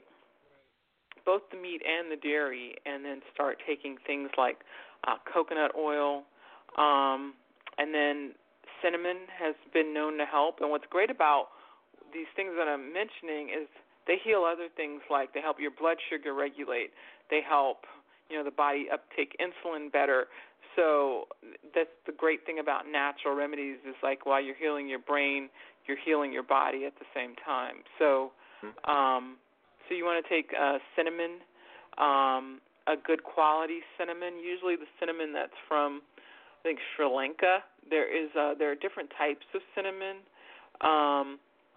both the meat and the dairy, and then start taking things like uh, coconut oil, um, and then cinnamon has been known to help. And what's great about these things that I'm mentioning is they heal other things, like they help your blood sugar regulate. They help, you know, the body uptake insulin better. So that's the great thing about natural remedies is like while you're healing your brain, you're healing your body at the same time. So um, so you want to take uh, cinnamon, um, a good quality cinnamon, usually the cinnamon that's from, I think, Sri Lanka. There is uh, there are different types of cinnamon, um,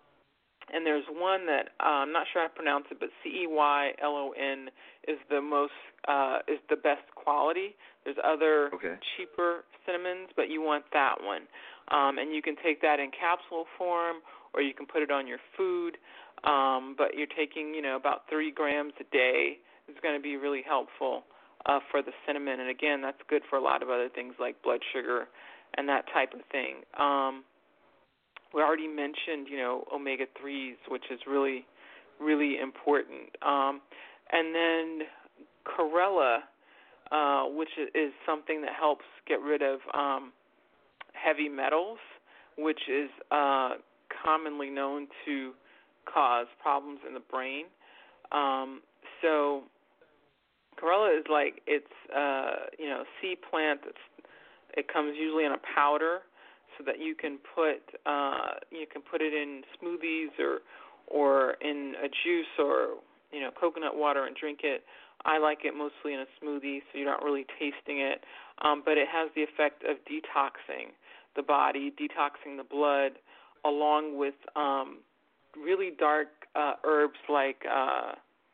and there's one that uh, I'm not sure how to pronounce it, but C E Y L O N is the most uh, is the best quality. There's other okay. cheaper cinnamons, but you want that one, um, and you can take that in capsule form, or you can put it on your food. Um, but you're taking, you know, about three grams a day is going to be really helpful uh, for the cinnamon. And, again, that's good for a lot of other things like blood sugar and that type of thing. Um, we already mentioned, you know, omega threes, which is really, really important. Um, and then chlorella, uh, which is something that helps get rid of um, heavy metals, which is uh, commonly known to cause problems in the brain. Um, so chlorella is like it's uh, you know, sea plant. That's, it comes usually in a powder, so that you can put uh, you can put it in smoothies or or in a juice or, you know, coconut water and drink it. I like it mostly in a smoothie, so you're not really tasting it. Um, but it has the effect of detoxing the body, detoxing the blood, along with um, really dark uh, herbs like, uh,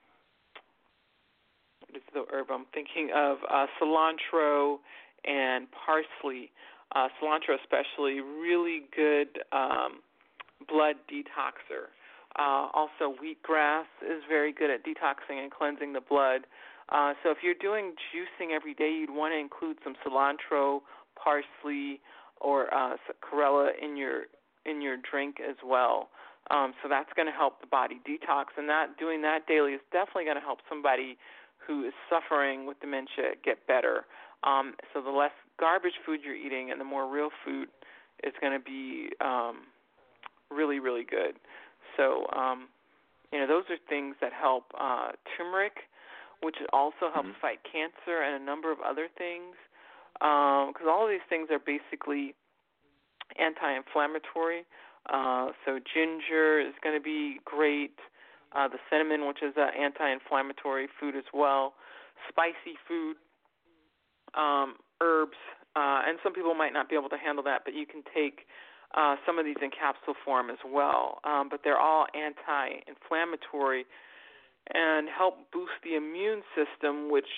what is the herb I'm thinking of? Uh, cilantro and parsley. Uh, cilantro especially, really good um, blood detoxer. Uh, also, wheatgrass is very good at detoxing and cleansing the blood. Uh, so if you're doing juicing every day, you'd want to include some cilantro, parsley, or uh, chlorella in your in your drink as well. Um, so that's going to help the body detox, and that doing that daily is definitely going to help somebody who is suffering with dementia get better. Um, so the less garbage food you're eating and the more real food is going to be um, really, really good. So, um, you know, those are things that help. Uh, turmeric, which also helps mm-hmm. fight cancer and a number of other things, because um, all of these things are basically anti-inflammatory. Uh, so ginger is going to be great. Uh, the cinnamon, which is an anti-inflammatory food as well. Spicy food, um, herbs, uh, and some people might not be able to handle that, but you can take uh, some of these in capsule form as well. Um, but they're all anti-inflammatory and help boost the immune system, which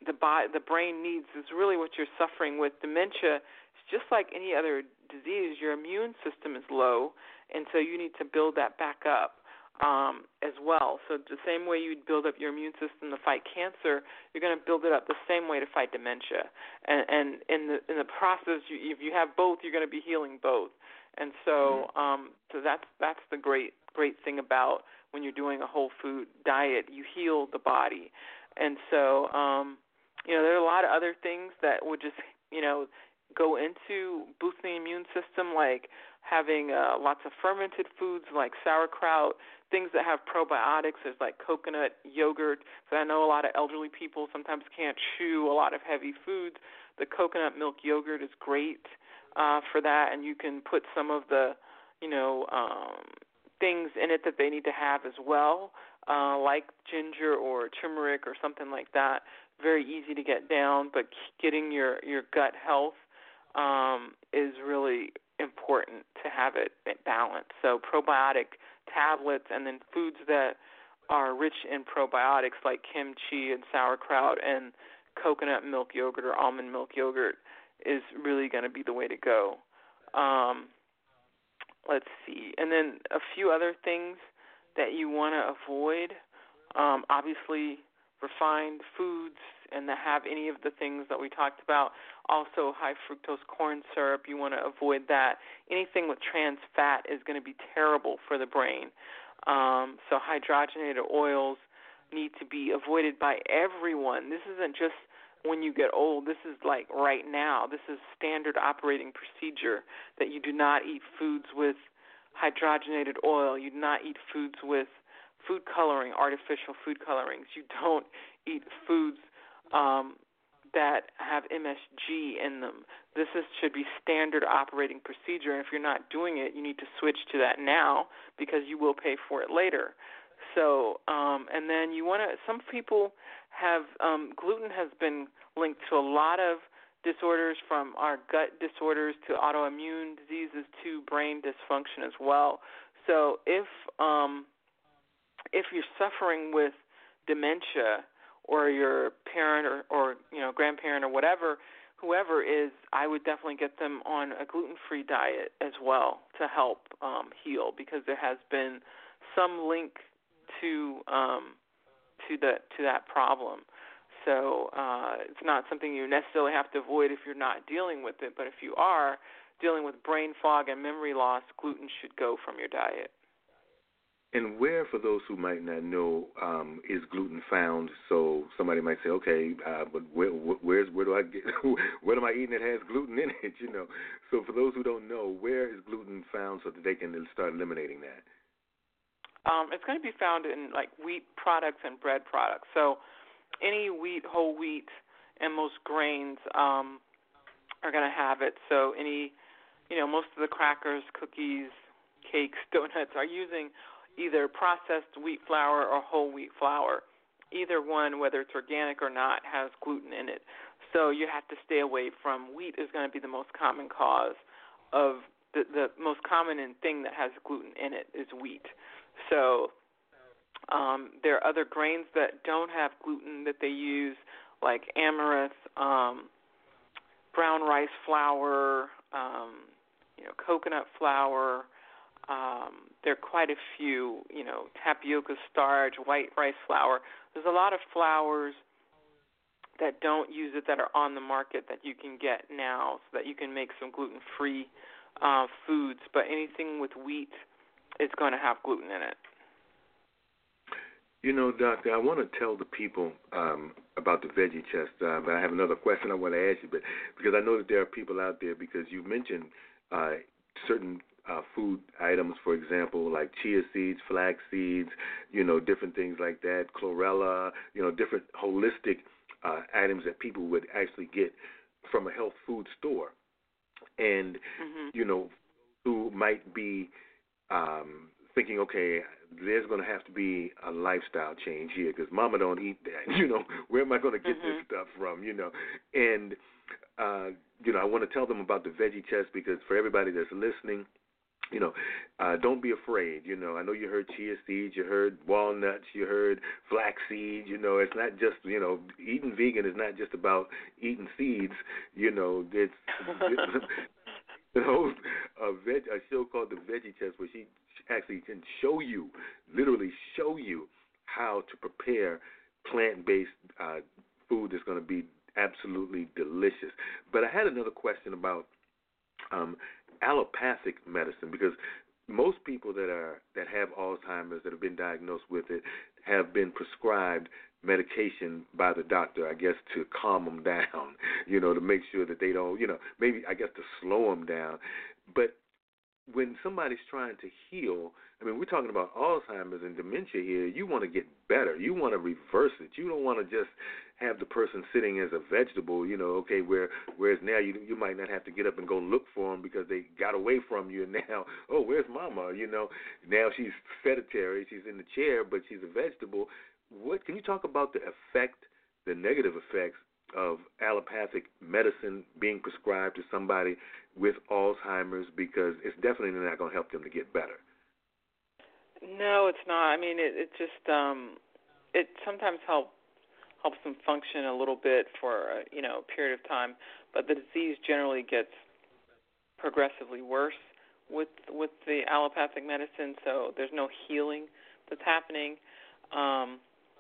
the body, the brain needs is really what you're suffering with. Dementia is just like any other disease. Your immune system is low, and so you need to build that back up um, as well. So the same way you'd build up your immune system to fight cancer, you're going to build it up the same way to fight dementia. And, and in the in the process, you, if you have both, you're going to be healing both. And so, um, so that's that's the great great thing about when you're doing a whole food diet. You heal the body, and so um, you know there are a lot of other things that would just you know go into boosting the immune system, like having uh, lots of fermented foods like sauerkraut, things that have probiotics. There's like coconut yogurt. So I know a lot of elderly people sometimes can't chew a lot of heavy foods. The coconut milk yogurt is great uh, for that, and you can put some of the, you know, um, things in it that they need to have as well, uh, like ginger or turmeric or something like that. Very easy to get down, but getting your, your gut health um, is really important to have it balanced. So probiotic tablets and then foods that are rich in probiotics like kimchi and sauerkraut and coconut milk yogurt or almond milk yogurt is really going to be the way to go. Um, let's see. And then a few other things that you want to avoid. Um, obviously, refined foods and that have any of the things that we talked about. Also, high fructose corn syrup, you want to avoid that. Anything with trans fat is going to be terrible for the brain. Um, so hydrogenated oils need to be avoided by everyone. This isn't just when you get old. This is like right now. This is standard operating procedure that you do not eat foods with hydrogenated oil. You do not eat foods with food coloring, artificial food colorings. You don't eat foods um, that have M S G in them. This is, should be standard operating procedure, and if you're not doing it, you need to switch to that now because you will pay for it later. So, um, and then you want to, some people have, um, gluten has been linked to a lot of disorders, from our gut disorders to autoimmune diseases to brain dysfunction as well. So if, um, if you're suffering with dementia or your parent or, or, you know, grandparent or whatever, whoever is, I would definitely get them on a gluten-free diet as well to help um, heal, because there has been some link to um, to the to that problem. So uh, it's not something you necessarily have to avoid if you're not dealing with it, but if you are dealing with brain fog and memory loss, gluten should go from your diet. And where, for those who might not know, um, is gluten found? So somebody might say, okay, uh, but where, where's where do I get? What am I eating that has gluten in it? You know. So for those who don't know, where is gluten found so that they can start eliminating that? Um, it's going to be found in like wheat products and bread products. So any wheat, whole wheat, and most grains um, are going to have it. So any, you know, most of the crackers, cookies, cakes, donuts are using either processed wheat flour or whole wheat flour. Either one, whether it's organic or not, has gluten in it. So you have to stay away from wheat. Is going to be the most common cause of the, the most common thing that has gluten in it is wheat. So um, there are other grains that don't have gluten that they use, like amaranth, um, brown rice flour, um, you know, coconut flour. Um, there are quite a few, you know, tapioca starch, white rice flour. There's a lot of flours that don't use it that are on the market that you can get now so that you can make some gluten-free uh, foods. But anything with wheat is going to have gluten in it. You know, Doctor, I want to tell the people um, about the Veggie Chest, uh, but I have another question I want to ask you, but because I know that there are people out there, because you mentioned uh, certain Uh, food items, for example, like chia seeds, flax seeds, you know, different things like that, chlorella, you know, different holistic uh, items that people would actually get from a health food store. And, mm-hmm. you know, who might be um, thinking, okay, there's going to have to be a lifestyle change here because mama don't eat that. You know, where am I going to get mm-hmm. this stuff from, you know? And, uh, you know, I want to tell them about the Veggie Chest because for everybody that's listening, you know, uh, don't be afraid. You know, I know you heard chia seeds, you heard walnuts, you heard flax seeds. You know, it's not just, you know, eating vegan is not just about eating seeds. You know, it's the host a veg a show called The Veggie Test, where she actually can show you, literally show you how to prepare plant-based uh, food that's going to be absolutely delicious. But I had another question about um, allopathic medicine, because most people that are that have Alzheimer's, that have been diagnosed with it, have been prescribed medication by the doctor, I guess, to calm them down, you know, to make sure that they don't, you know, maybe, I guess, to slow them down. But when somebody's trying to heal, I mean, we're talking about Alzheimer's and dementia here, you want to get better. You want to reverse it. You don't want to just have the person sitting as a vegetable, you know, okay, where whereas now you you might not have to get up and go look for them because they got away from you, and now, oh, where's Mama? You know, now she's sedentary, she's in the chair, but she's a vegetable. What can you talk about the effect, the negative effects of allopathic medicine being prescribed to somebody with Alzheimer's, because it's definitely not going to help them to get better? No, it's not. I mean, it, it just um, it sometimes helps helps them function a little bit for a, you know, a period of time, but the disease generally gets progressively worse with with the allopathic medicine. So there's no healing that's happening. Um,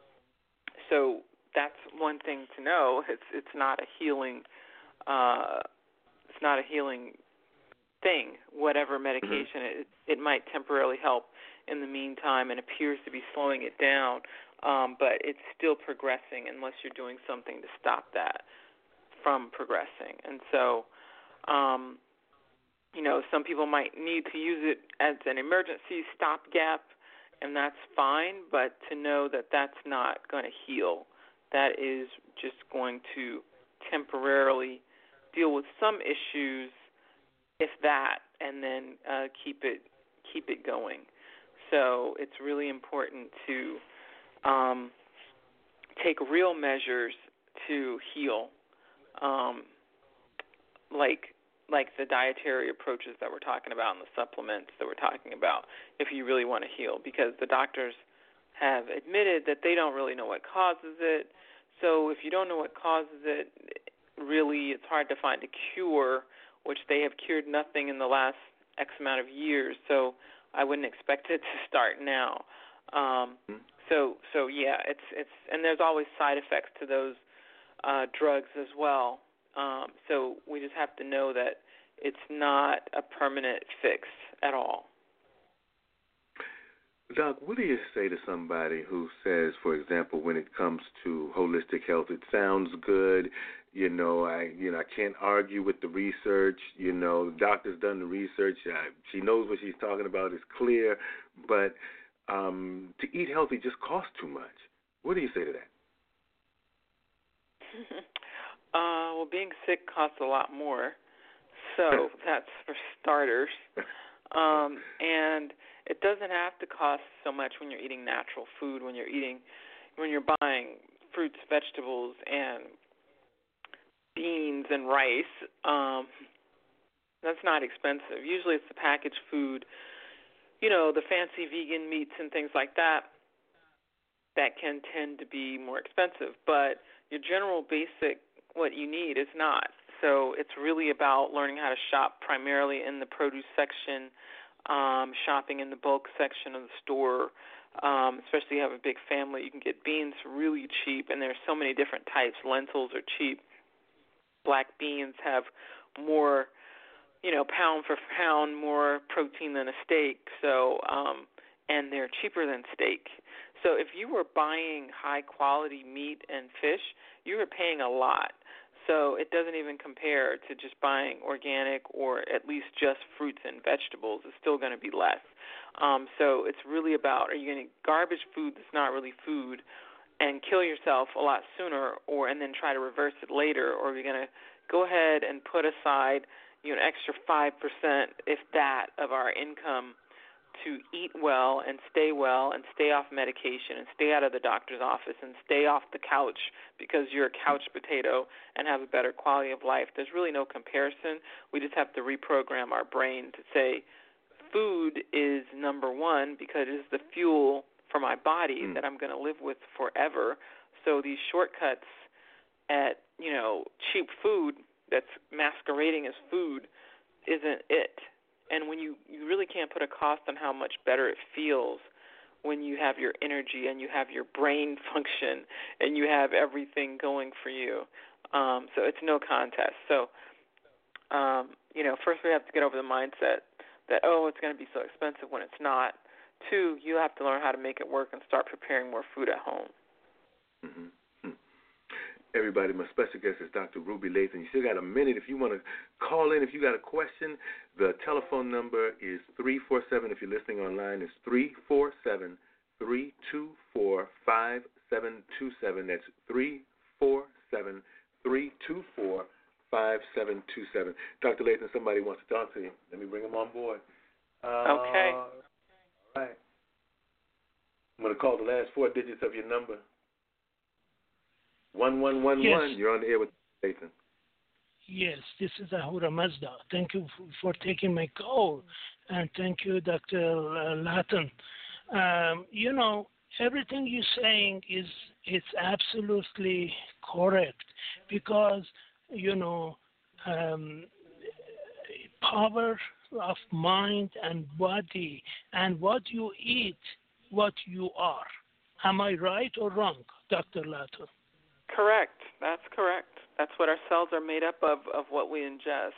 so that's one thing to know. It's it's not a healing. Uh, it's not a healing thing. Whatever medication, it it might temporarily help in the meantime and appears to be slowing it down, um, but it's still progressing unless you're doing something to stop that from progressing. And so, um, you know, some people might need to use it as an emergency stopgap, and that's fine, but to know that that's not going to heal. That is just going to temporarily deal with some issues, if that, and then uh, keep it keep it going. So it's really important to um, take real measures to heal, um, like like the dietary approaches that we're talking about and the supplements that we're talking about, if you really want to heal, because the doctors have admitted that they don't really know what causes it. So if you don't know what causes it, really it's hard to find a cure, which they have cured nothing in the last X amount of years. So I wouldn't expect it to start now. Um, so so yeah, it's it's and there's always side effects to those uh, drugs as well. Um, so we just have to know that it's not a permanent fix at all. Doc, what do you say to somebody who says, for example, when it comes to holistic health, it sounds good, you know, I you know, I can't argue with the research, you know, the doctor's done the research, uh, she knows what she's talking about, it's clear, but um, to eat healthy just costs too much. What do you say to that? uh, well, being sick costs a lot more, so that's for starters. Um, and it doesn't have to cost so much when you're eating natural food, when you're eating, when you're buying fruits, vegetables, and beans and rice. Um, that's not expensive. Usually it's the packaged food, you know, the fancy vegan meats and things like that, that can tend to be more expensive. But your general basic, what you need, is not. So it's really about learning how to shop primarily in the produce section, um, shopping in the bulk section of the store, um, especially if you have a big family. You can get beans really cheap, and there's so many different types. Lentils are cheap. Black beans have more, you know, pound for pound, more protein than a steak. So, um, and they're cheaper than steak. So if you were buying high-quality meat and fish, you were paying a lot. So it doesn't even compare to just buying organic or at least just fruits and vegetables. It's still going to be less. Um, so it's really about, are you going to eat garbage food that's not really food and kill yourself a lot sooner, or and then try to reverse it later, or are you going to go ahead and put aside, you know, an extra five percent, if that, of our income to eat well and stay well and stay off medication and stay out of the doctor's office and stay off the couch because you're a couch potato and have a better quality of life. There's really no comparison. We just have to reprogram our brain to say food is number one because it is the fuel for my body mm. that I'm going to live with forever. So these shortcuts at, you know, cheap food that's masquerading as food isn't it. And when you, you really can't put a cost on how much better it feels when you have your energy and you have your brain function and you have everything going for you. Um, so it's no contest. So, um, you know, first we have to get over the mindset that, oh, it's going to be so expensive when it's not. Two, you have to learn how to make it work and start preparing more food at home. Mm-hmm. Everybody, my special guest is Doctor Ruby Lathan. You still got a minute if you want to call in. If you got a question, the telephone number is three four seven. If you're listening online, it's three four seven, three two four, five seven two seven. That's three four seven, three two four, five seven two seven. Doctor Lathan, somebody wants to talk to you. Let me bring him on board. Uh, okay. All right. I'm going to call the last four digits of your number. One one one yes. one. You're on the air with Lathan. Yes, this is Ahura Mazda. Thank you f- for taking my call, and thank you, Doctor Lathan. Um, you know, everything you're saying is it's absolutely correct because you know um, power of mind and body and what you eat, what you are. Am I right or wrong, Doctor Lathan? Correct. That's correct. That's what our cells are made up of, of what we ingest.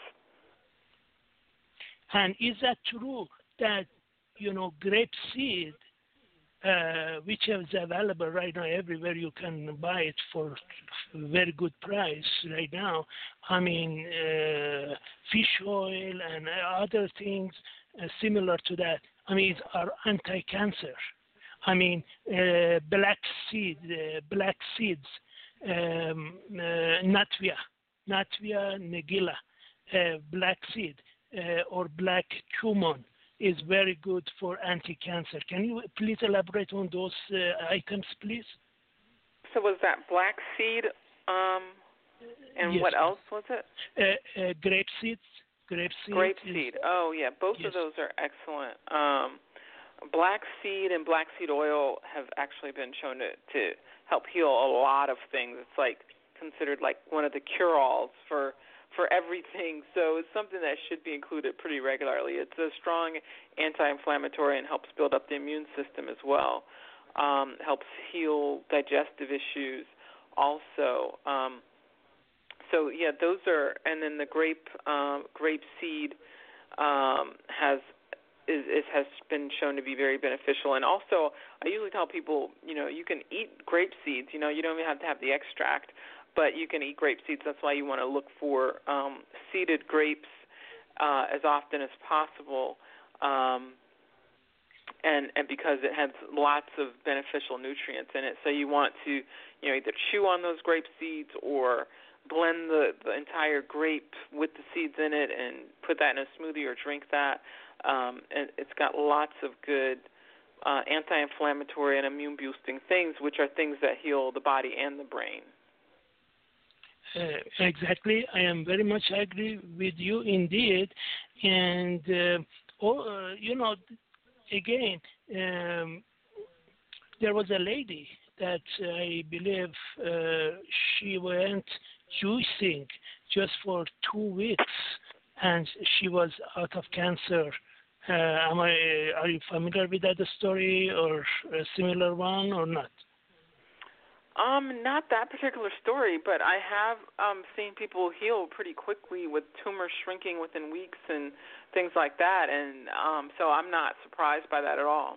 And is that true that, you know, grape seed, uh, which is available right now everywhere, you can buy it for a very good price right now. I mean, uh, fish oil and other things uh, similar to that, I mean, are anti-cancer. I mean, uh, black seed, uh, black seeds, Um, uh, Natvia, Natvia nigilla, uh, black seed, uh, or black cumin is very good for anti-cancer. Can you please elaborate on those uh, items, please? So was that black seed, um, and yes, what else was it? Uh, uh, grape seeds. Grape seed. Grape is, seed. Oh, yeah, both yes. of those are excellent. Um, black seed and black seed oil have actually been shown to, to help heal a lot of things. It's like considered like one of the cure-alls for for everything. So it's something that should be included pretty regularly. It's a strong anti-inflammatory and helps build up the immune system as well. Um, helps heal digestive issues also. Um, so yeah, those are. And then the grape um, grape seed um, has. Is, is has been shown to be very beneficial. And also, I usually tell people, you know, you can eat grape seeds. You know, you don't even have to have the extract, but you can eat grape seeds. That's why you want to look for um, seeded grapes uh, as often as possible, um, and and because it has lots of beneficial nutrients in it. So you want to, you know, either chew on those grape seeds or blend the, the entire grape with the seeds in it and put that in a smoothie or drink that. Um, and it's got lots of good uh, anti-inflammatory and immune-boosting things, which are things that heal the body and the brain. Uh, exactly. I am very much agree with you indeed. And, uh, oh, uh, you know, again, um, there was a lady that I believe uh, she went juicing just for two weeks, and she was out of cancer. Uh, am I? Are you familiar with that story or a similar one or not? Um, not that particular story, but I have um, seen people heal pretty quickly with tumors shrinking within weeks and things like that, and um, so I'm not surprised by that at all.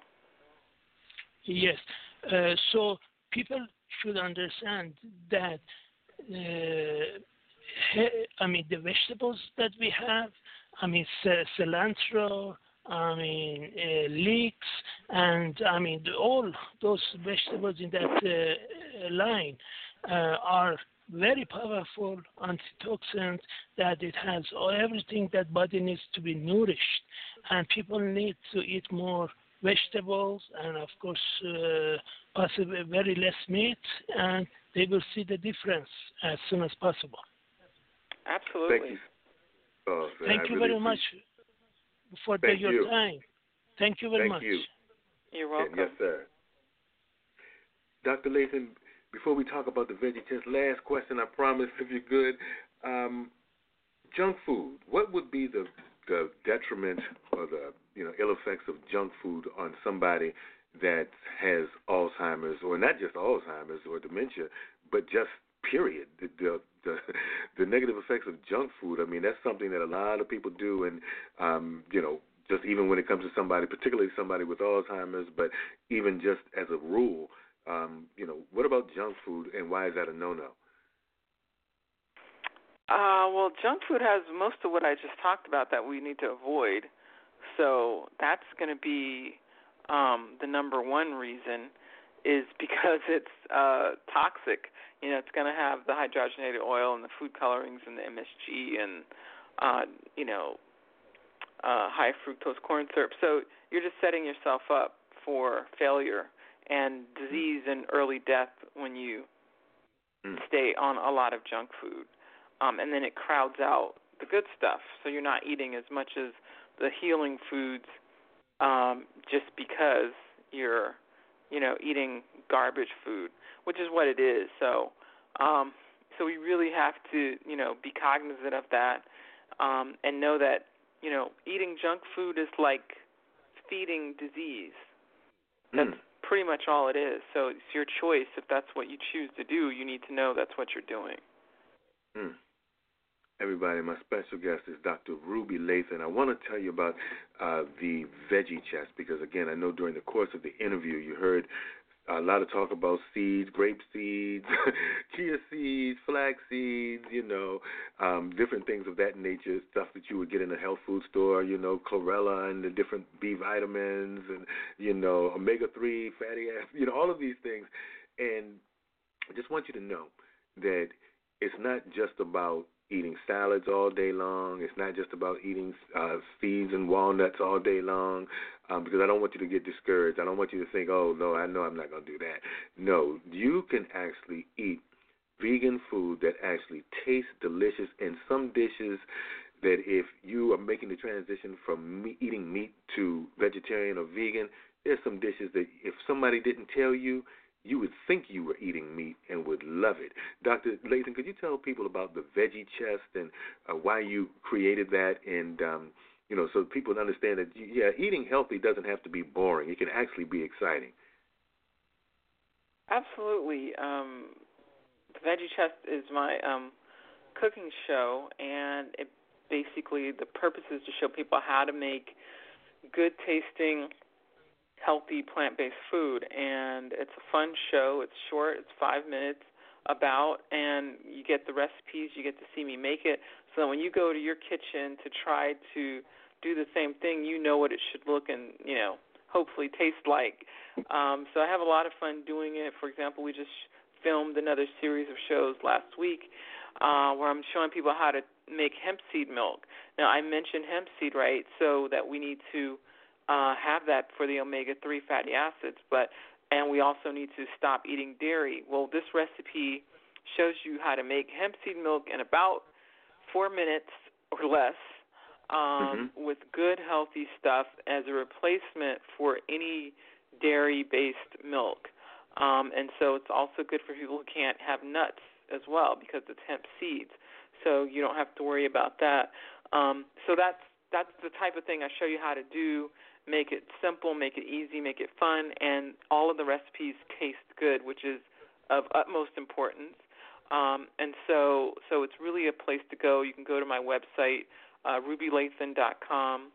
Yes. Uh, so people should understand that. Uh, I mean, the vegetables that we have. I mean, cilantro. I mean, uh, leeks, and I mean, the, all those vegetables in that uh, line uh, are very powerful antioxidants. That it has everything that body needs to be nourished, and people need to eat more vegetables, and of course, uh, possibly very less meat, and they will see the difference as soon as possible. Absolutely. Thank you. Oh, Thank I you really very much. for the, your you. time. Thank you very Thank much. you. You're welcome. Yes, sir. Doctor Lathan, before we talk about the veggie test, last question, I promise, if you're good. Um, junk food. What would be the the detriment or the you know ill effects of junk food on somebody that has Alzheimer's, or not just Alzheimer's or dementia, but just period? The, the the the negative effects of junk food. I mean, that's something that a lot of people do, and um, you know, just even when it comes to somebody, particularly somebody with Alzheimer's, but even just as a rule, um, you know, what about junk food, and why is that a no-no? Uh, well, junk food has most of what I just talked about that we need to avoid. So that's going to be um, the number one reason, is because it's uh, toxic. You know, it's going to have the hydrogenated oil and the food colorings and the M S G and, uh, you know, uh, high fructose corn syrup. So you're just setting yourself up for failure and disease and early death when you mm. stay on a lot of junk food. Um, and then it crowds out the good stuff. So you're not eating as much as the healing foods um, just because you're, you know, eating garbage food, which is what it is. So um, so we really have to, you know, be cognizant of that um, and know that, you know, eating junk food is like feeding disease. That's mm. pretty much all it is. So it's your choice. If that's what you choose to do, you need to know that's what you're doing. Mm. Everybody, my special guest is Doctor Ruby Lathan. I want to tell you about uh, the Veggie Chest because, again, I know during the course of the interview you heard a lot of talk about seeds, grape seeds, chia seeds, flax seeds, you know, um, different things of that nature, stuff that you would get in a health food store, you know, chlorella and the different B vitamins and, you know, omega three, fatty acids, you know, all of these things. And I just want you to know that it's not just about eating salads all day long. It's not just about eating uh, seeds and walnuts all day long um, because I don't want you to get discouraged. I don't want you to think, oh, no, I know I'm not going to do that. No, you can actually eat vegan food that actually tastes delicious, and some dishes that if you are making the transition from meat, eating meat to vegetarian or vegan, there's some dishes that if somebody didn't tell you, you would think you were eating meat and would love it. Doctor Lathan, could you tell people about the Veggie Chest and uh, why you created that, and um, you know, so people understand that yeah, eating healthy doesn't have to be boring. It can actually be exciting. Absolutely. Um, the Veggie Chest is my um, cooking show, and it basically the purpose is to show people how to make good tasting, healthy plant-based food, and it's a fun show. It's short. It's five minutes about, and you get the recipes. You get to see me make it, so that when you go to your kitchen to try to do the same thing, you know what it should look and, you know, hopefully taste like. Um, so I have a lot of fun doing it. For example, we just filmed another series of shows last week uh, where I'm showing people how to make hemp seed milk. Now, I mentioned hemp seed, right, so that we need to Uh, have that for the omega three fatty acids, but and we also need to stop eating dairy. Well, this recipe shows you how to make hemp seed milk in about four minutes or less um, mm-hmm. with good, healthy stuff as a replacement for any dairy-based milk. Um, and so it's also good for people who can't have nuts as well because it's hemp seeds. So you don't have to worry about that. Um, so that's that's the type of thing I show you how to do. Make it simple, make it easy, make it fun, and all of the recipes taste good, which is of utmost importance. Um, and so so it's really a place to go. You can go to my website, uh, ruby lathan dot com,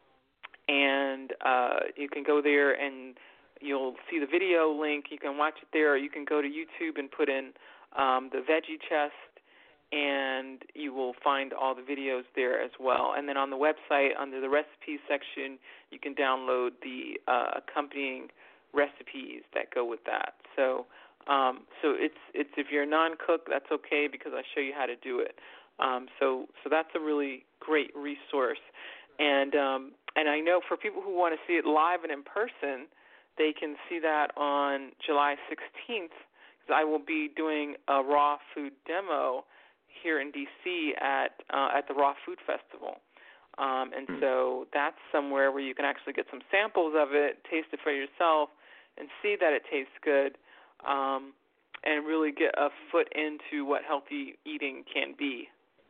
and uh, you can go there and you'll see the video link. You can watch it there, or you can go to YouTube and put in um, the Veggie Chest, and you will find all the videos there as well. And then on the website, under the recipes section, you can download the uh, accompanying recipes that go with that. So, um, so it's it's if you're a non-cook, that's okay because I show you how to do it. Um, so, so that's a really great resource. And um, and I know for people who want to see it live and in person, they can see that on July sixteenth because I will be doing a raw food demo here in D C at uh, at the Raw Food Festival. Um, and so that's somewhere where you can actually get some samples of it, taste it for yourself, and see that it tastes good, um, and really get a foot into what healthy eating can be.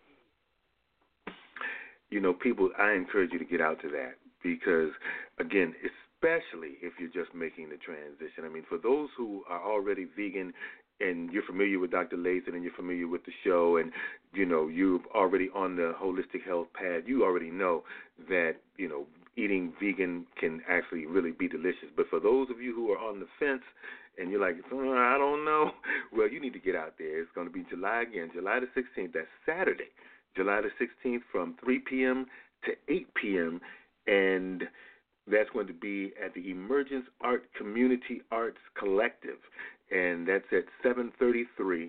You know, people, I encourage you to get out to that because, again, especially if you're just making the transition. I mean, for those who are already vegan and you're familiar with Doctor Lathan and you're familiar with the show and, you know, you're already on the holistic health path, you already know that, you know, eating vegan can actually really be delicious. But for those of you who are on the fence and you're like, oh, I don't know, well, you need to get out there. It's going to be July again, July the sixteenth. That's Saturday, July the sixteenth from three p.m. to eight p.m., and that's going to be at the Emergence Art Community Arts Collective, and that's at seven thirty-three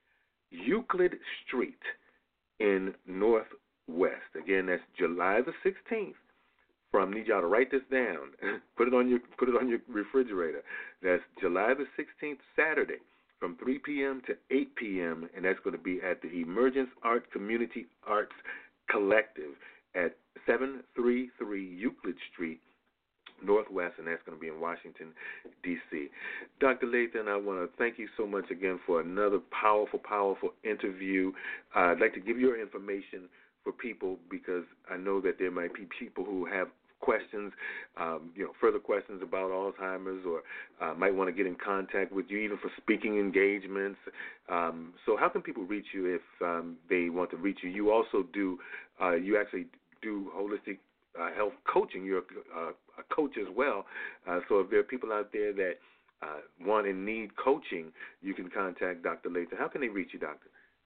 Euclid Street in Northwest. Again, that's July the sixteenth. From, I need y'all to write this down. Put it on your put it on your refrigerator. That's July the sixteenth, Saturday, from three p.m. to eight p.m., and that's going to be at the Emergence Art Community Arts Collective at seven thirty-three Euclid Street, Northwest, and that's going to be in Washington, D C Doctor Lathan, I want to thank you so much again for another powerful, powerful interview. Uh, I'd like to give your information for people because I know that there might be people who have questions, um, you know, further questions about Alzheimer's, or uh, might want to get in contact with you, even for speaking engagements. Um, so how can people reach you if um, they want to reach you? You also do, uh, you actually do holistic uh, health coaching. You're a, a coach as well. Uh, so if there are people out there that uh, want and need coaching, you can contact Doctor Lathan. How can they reach you, Doctor?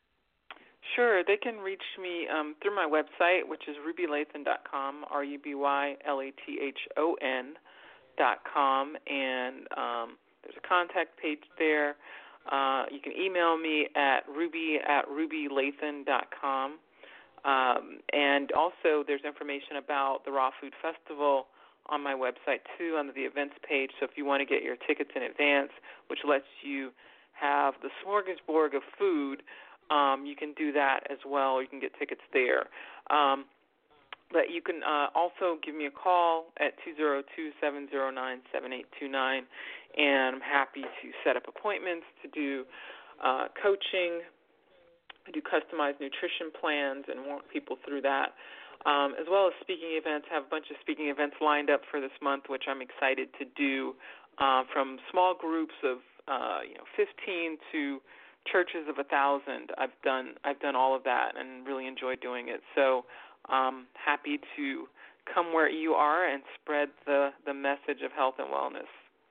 Sure. They can reach me um, through my website, which is ruby lathan dot com, R U B Y L A T H O N dot com, and um, there's a contact page there. Uh, you can email me at ruby at ruby lathan dot com. Um, and also there's information about the Raw Food Festival on my website, too, under the events page. So if you want to get your tickets in advance, which lets you have the smorgasbord of food, Um, you can do that as well. You can get tickets there. Um, but you can uh, also give me a call at two oh two, seven oh nine, seven eight two nine, and I'm happy to set up appointments to do uh, coaching, do customized nutrition plans, and walk people through that, um, as well as speaking events. I have a bunch of speaking events lined up for this month, which I'm excited to do, uh, from small groups of uh, you know fifteen to churches of a thousand. I've done I've done all of that and really enjoyed doing it. So um happy to come where you are and spread the, the message of health and wellness.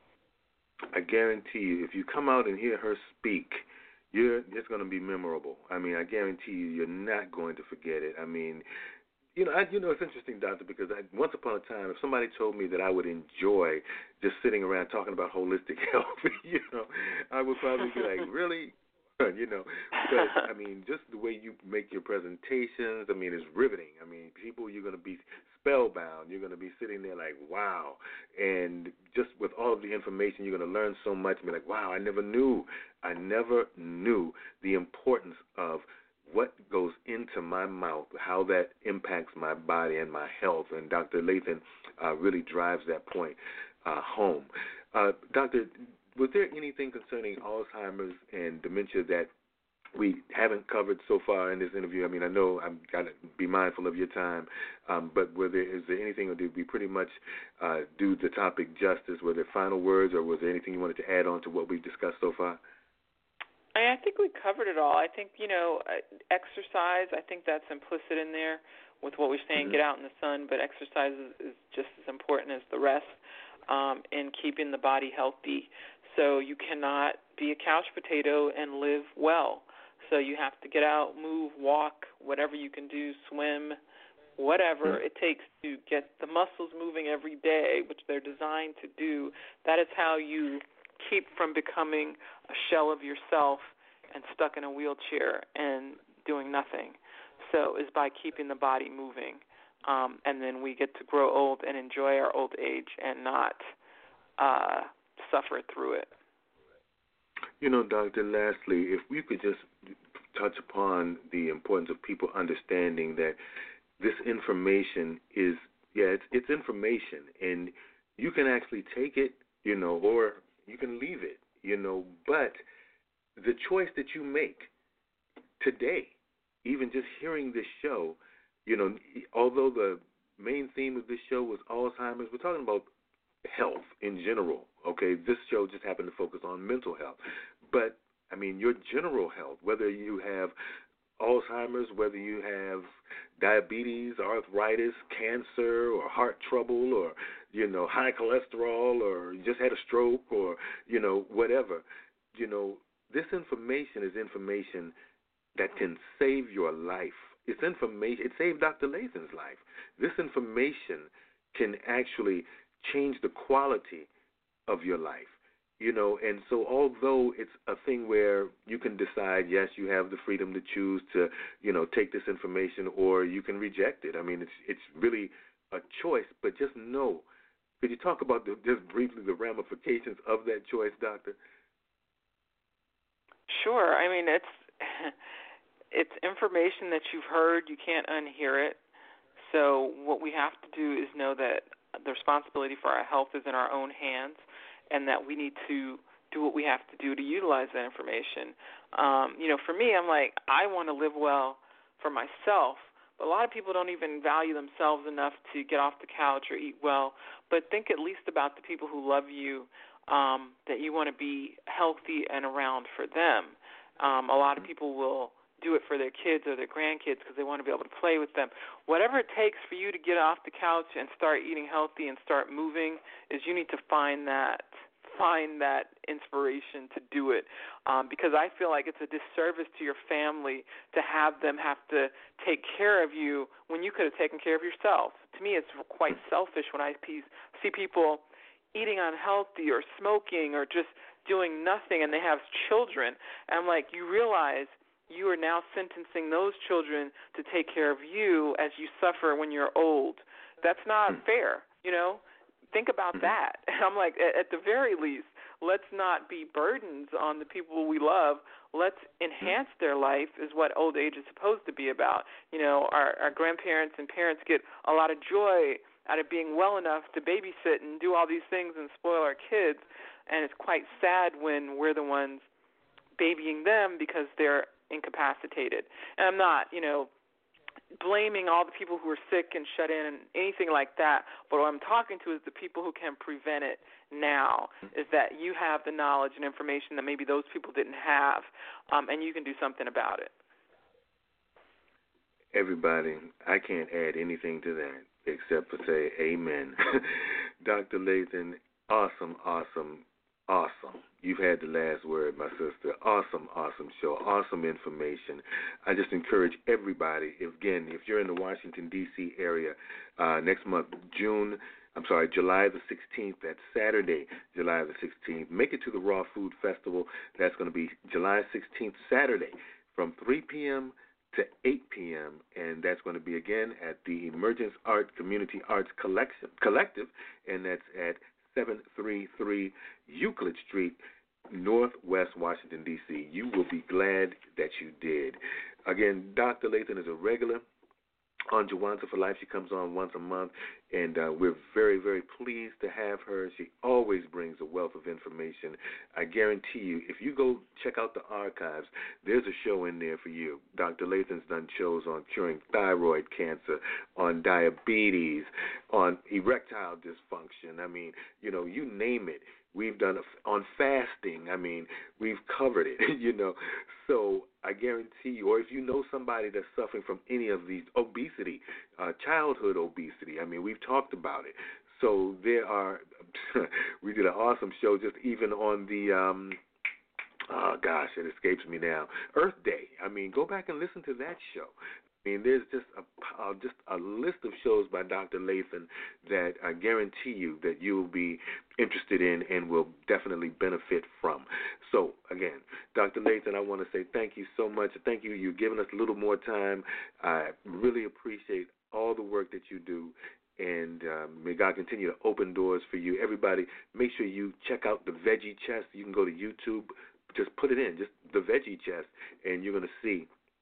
I guarantee you, if you come out and hear her speak, you're it's going to be memorable. I mean, I guarantee you, you're not going to forget it. I mean, you know, I, you know, it's interesting, Doctor, because I, once upon a time, if somebody told me that I would enjoy just sitting around talking about holistic health, you know, I would probably be like, really? You know, because, I mean, just the way you make your presentations, I mean, it's riveting. I mean, people, you're going to be spellbound. You're going to be sitting there like, wow. And just with all of the information, you're going to learn so much and be like, wow, I never knew. I never knew the importance of what goes into my mouth, how that impacts my body and my health. And Doctor Lathan uh, really drives that point uh, home. Uh, Doctor, was there anything concerning Alzheimer's and dementia that we haven't covered so far in this interview? I mean, I know I've got to be mindful of your time, um, but were there, is there anything, or did we pretty much uh, do the topic justice? Were there final words, or was there anything you wanted to add on to what we've discussed so far? I think we covered it all. I think, you know, exercise, I think that's implicit in there with what we're saying, mm-hmm. Get out in the sun, but exercise is, is just as important as the rest um, in keeping the body healthy. So you cannot be a couch potato and live well. So you have to get out, move, walk, whatever you can do, swim, whatever it takes to get the muscles moving every day, which they're designed to do. That is how you keep from becoming a shell of yourself and stuck in a wheelchair and doing nothing. So is by keeping the body moving. Um, and then we get to grow old and enjoy our old age and not uh, suffer through it. You know, Doctor, lastly, if we could just touch upon the importance of people understanding that this information is, yeah, it's, it's information, and you can actually take it, you know, or you can leave it, you know, but the choice that you make today, even just hearing this show, you know, although the main theme of this show was Alzheimer's, we're talking about health in general, okay? This show just happened to focus on mental health. But, I mean, your general health, whether you have Alzheimer's, whether you have diabetes, arthritis, cancer, or heart trouble, or, you know, high cholesterol, or you just had a stroke, or, you know, whatever, you know, this information is information that can save your life. It's information. It saved Doctor Lathan's life. This information can actually change the quality of your life, you know. And so, although it's a thing where you can decide, yes, you have the freedom to choose to, you know, take this information, or you can reject it. I mean, it's it's really a choice. But just know. Could you talk about the, just briefly the ramifications of that choice, Doctor? Sure. I mean, it's it's information that you've heard. You can't unhear it. So what we have to do is know that the responsibility for our health is in our own hands, and that we need to do what we have to do to utilize that information. Um, you know, for me, I'm like, I want to live well for myself, but a lot of people don't even value themselves enough to get off the couch or eat well. But think at least about the people who love you, um, that you want to be healthy and around for them. Um, a lot of people will do it for their kids or their grandkids because they want to be able to play with them. Whatever it takes for you to get off the couch and start eating healthy and start moving is you need to find that find that inspiration to do it, um, because I feel like it's a disservice to your family to have them have to take care of you when you could have taken care of yourself. To me, it's quite selfish when I see people eating unhealthy or smoking or just doing nothing and they have children. And I'm like, you realize you are now sentencing those children to take care of you as you suffer when you're old. That's not fair, you know? Think about that. I'm like, at the very least, let's not be burdens on the people we love. Let's enhance their life is what old age is supposed to be about. You know, our, our grandparents and parents get a lot of joy out of being well enough to babysit and do all these things and spoil our kids, and it's quite sad when we're the ones babying them because they're incapacitated. And I'm not, you know, blaming all the people who are sick and shut in and anything like that, but what I'm talking to is the people who can prevent it now, is that you have the knowledge and information that maybe those people didn't have, um, and you can do something about it. Everybody, I can't add anything to that except for say amen. Doctor Lathan, awesome, awesome, awesome. You've had the last word, my sister. Awesome, awesome show. Awesome information. I just encourage everybody, if, again, if you're in the Washington, D C area, uh, next month, June, I'm sorry, July the sixteenth, that's Saturday, July the sixteenth, make it to the Raw Food Festival. That's going to be July sixteenth, Saturday, from three p.m. to eight p.m., and that's going to be, again, at the Emergence Art Community Arts Collection, Collective, and that's at seven thirty-three Euclid Street, Northwest Washington, D C You will be glad that you did. Again, Doctor Lathan is a regular on Jawanza for Life. She comes on once a month, and uh, we're very, very pleased to have her. She always brings a wealth of information. I guarantee you, if you go check out the archives, there's a show in there for you. Doctor Lathan's done shows on curing thyroid cancer, on diabetes, on erectile dysfunction. I mean, you know, you name it. We've done on fasting. I mean, we've covered it, you know. So I guarantee you, or if you know somebody that's suffering from any of these, obesity, uh, childhood obesity, I mean, we've talked about it. So there are, we did an awesome show just even on the, um, oh gosh, it escapes me now, Earth Day. I mean, go back and listen to that show. I mean, there's just a uh, just a list of shows by Doctor Lathan that I guarantee you that you will be interested in and will definitely benefit from. So, again, Doctor Lathan, I want to say thank you so much. Thank you. You've given us a little more time. I really appreciate all the work that you do, and uh, may God continue to open doors for you. Everybody, make sure you check out the Veggie Chest. You can go to YouTube. Just put it in, just the Veggie Chest, and you're going to see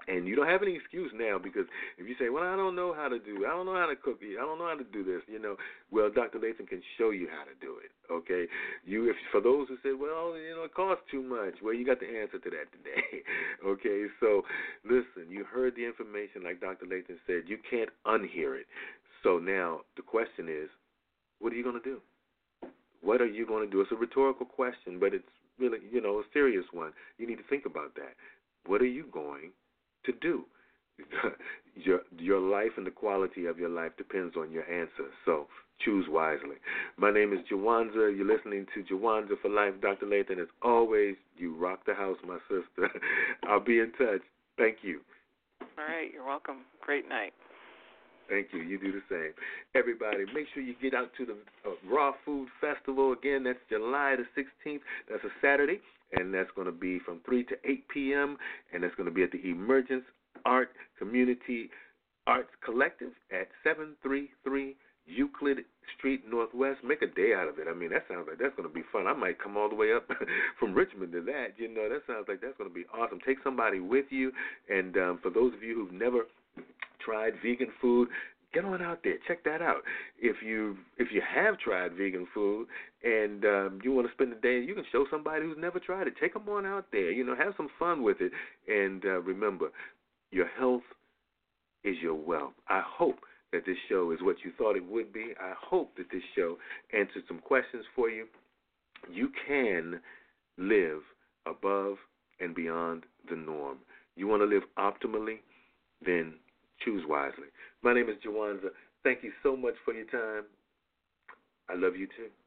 And you don't have any excuse now, because if you say, well, I don't know how to do it, I don't know how to cook it, I don't know how to do this, you know, well, Doctor Lathan can show you how to do it, okay? You, if for those who said, well, you know, it costs too much, well, you got the answer to that today, okay? So, listen, you heard the information like Doctor Lathan said. You can't unhear it. So now the question is, what are you going to do? What are you going to do? It's a rhetorical question, but it's really, you know, a serious one. You need to think about that. What are you going to do? your your life and the quality of your life depends on your answer. So choose wisely. My name is Jawanza. You're listening to Jawanza for Life. Doctor Lathan, as always, you rock the house, my sister. I'll be in touch. Thank you. All right. You're welcome. Great night. Thank you. You do the same. Everybody, make sure you get out to the uh, Raw Food Festival. Again, that's July the sixteenth. That's a Saturday. And that's going to be from three to eight p.m., and that's going to be at the Emergence Art Community Arts Collective at seven thirty-three Euclid Street Northwest. Make a day out of it. I mean, that sounds like that's going to be fun. I might come all the way up from Richmond to that. You know, that sounds like that's going to be awesome. Take somebody with you. And um, for those of you who've never tried vegan food, get on out there. Check that out. If you if you have tried vegan food and um, you want to spend the day, you can show somebody who's never tried it. Take them on out there. You know, have some fun with it. And uh, remember, your health is your wealth. I hope that this show is what you thought it would be. I hope that this show answered some questions for you. You can live above and beyond the norm. You want to live optimally? Then choose wisely. My name is Jawanza. Thank you so much for your time. I love you too.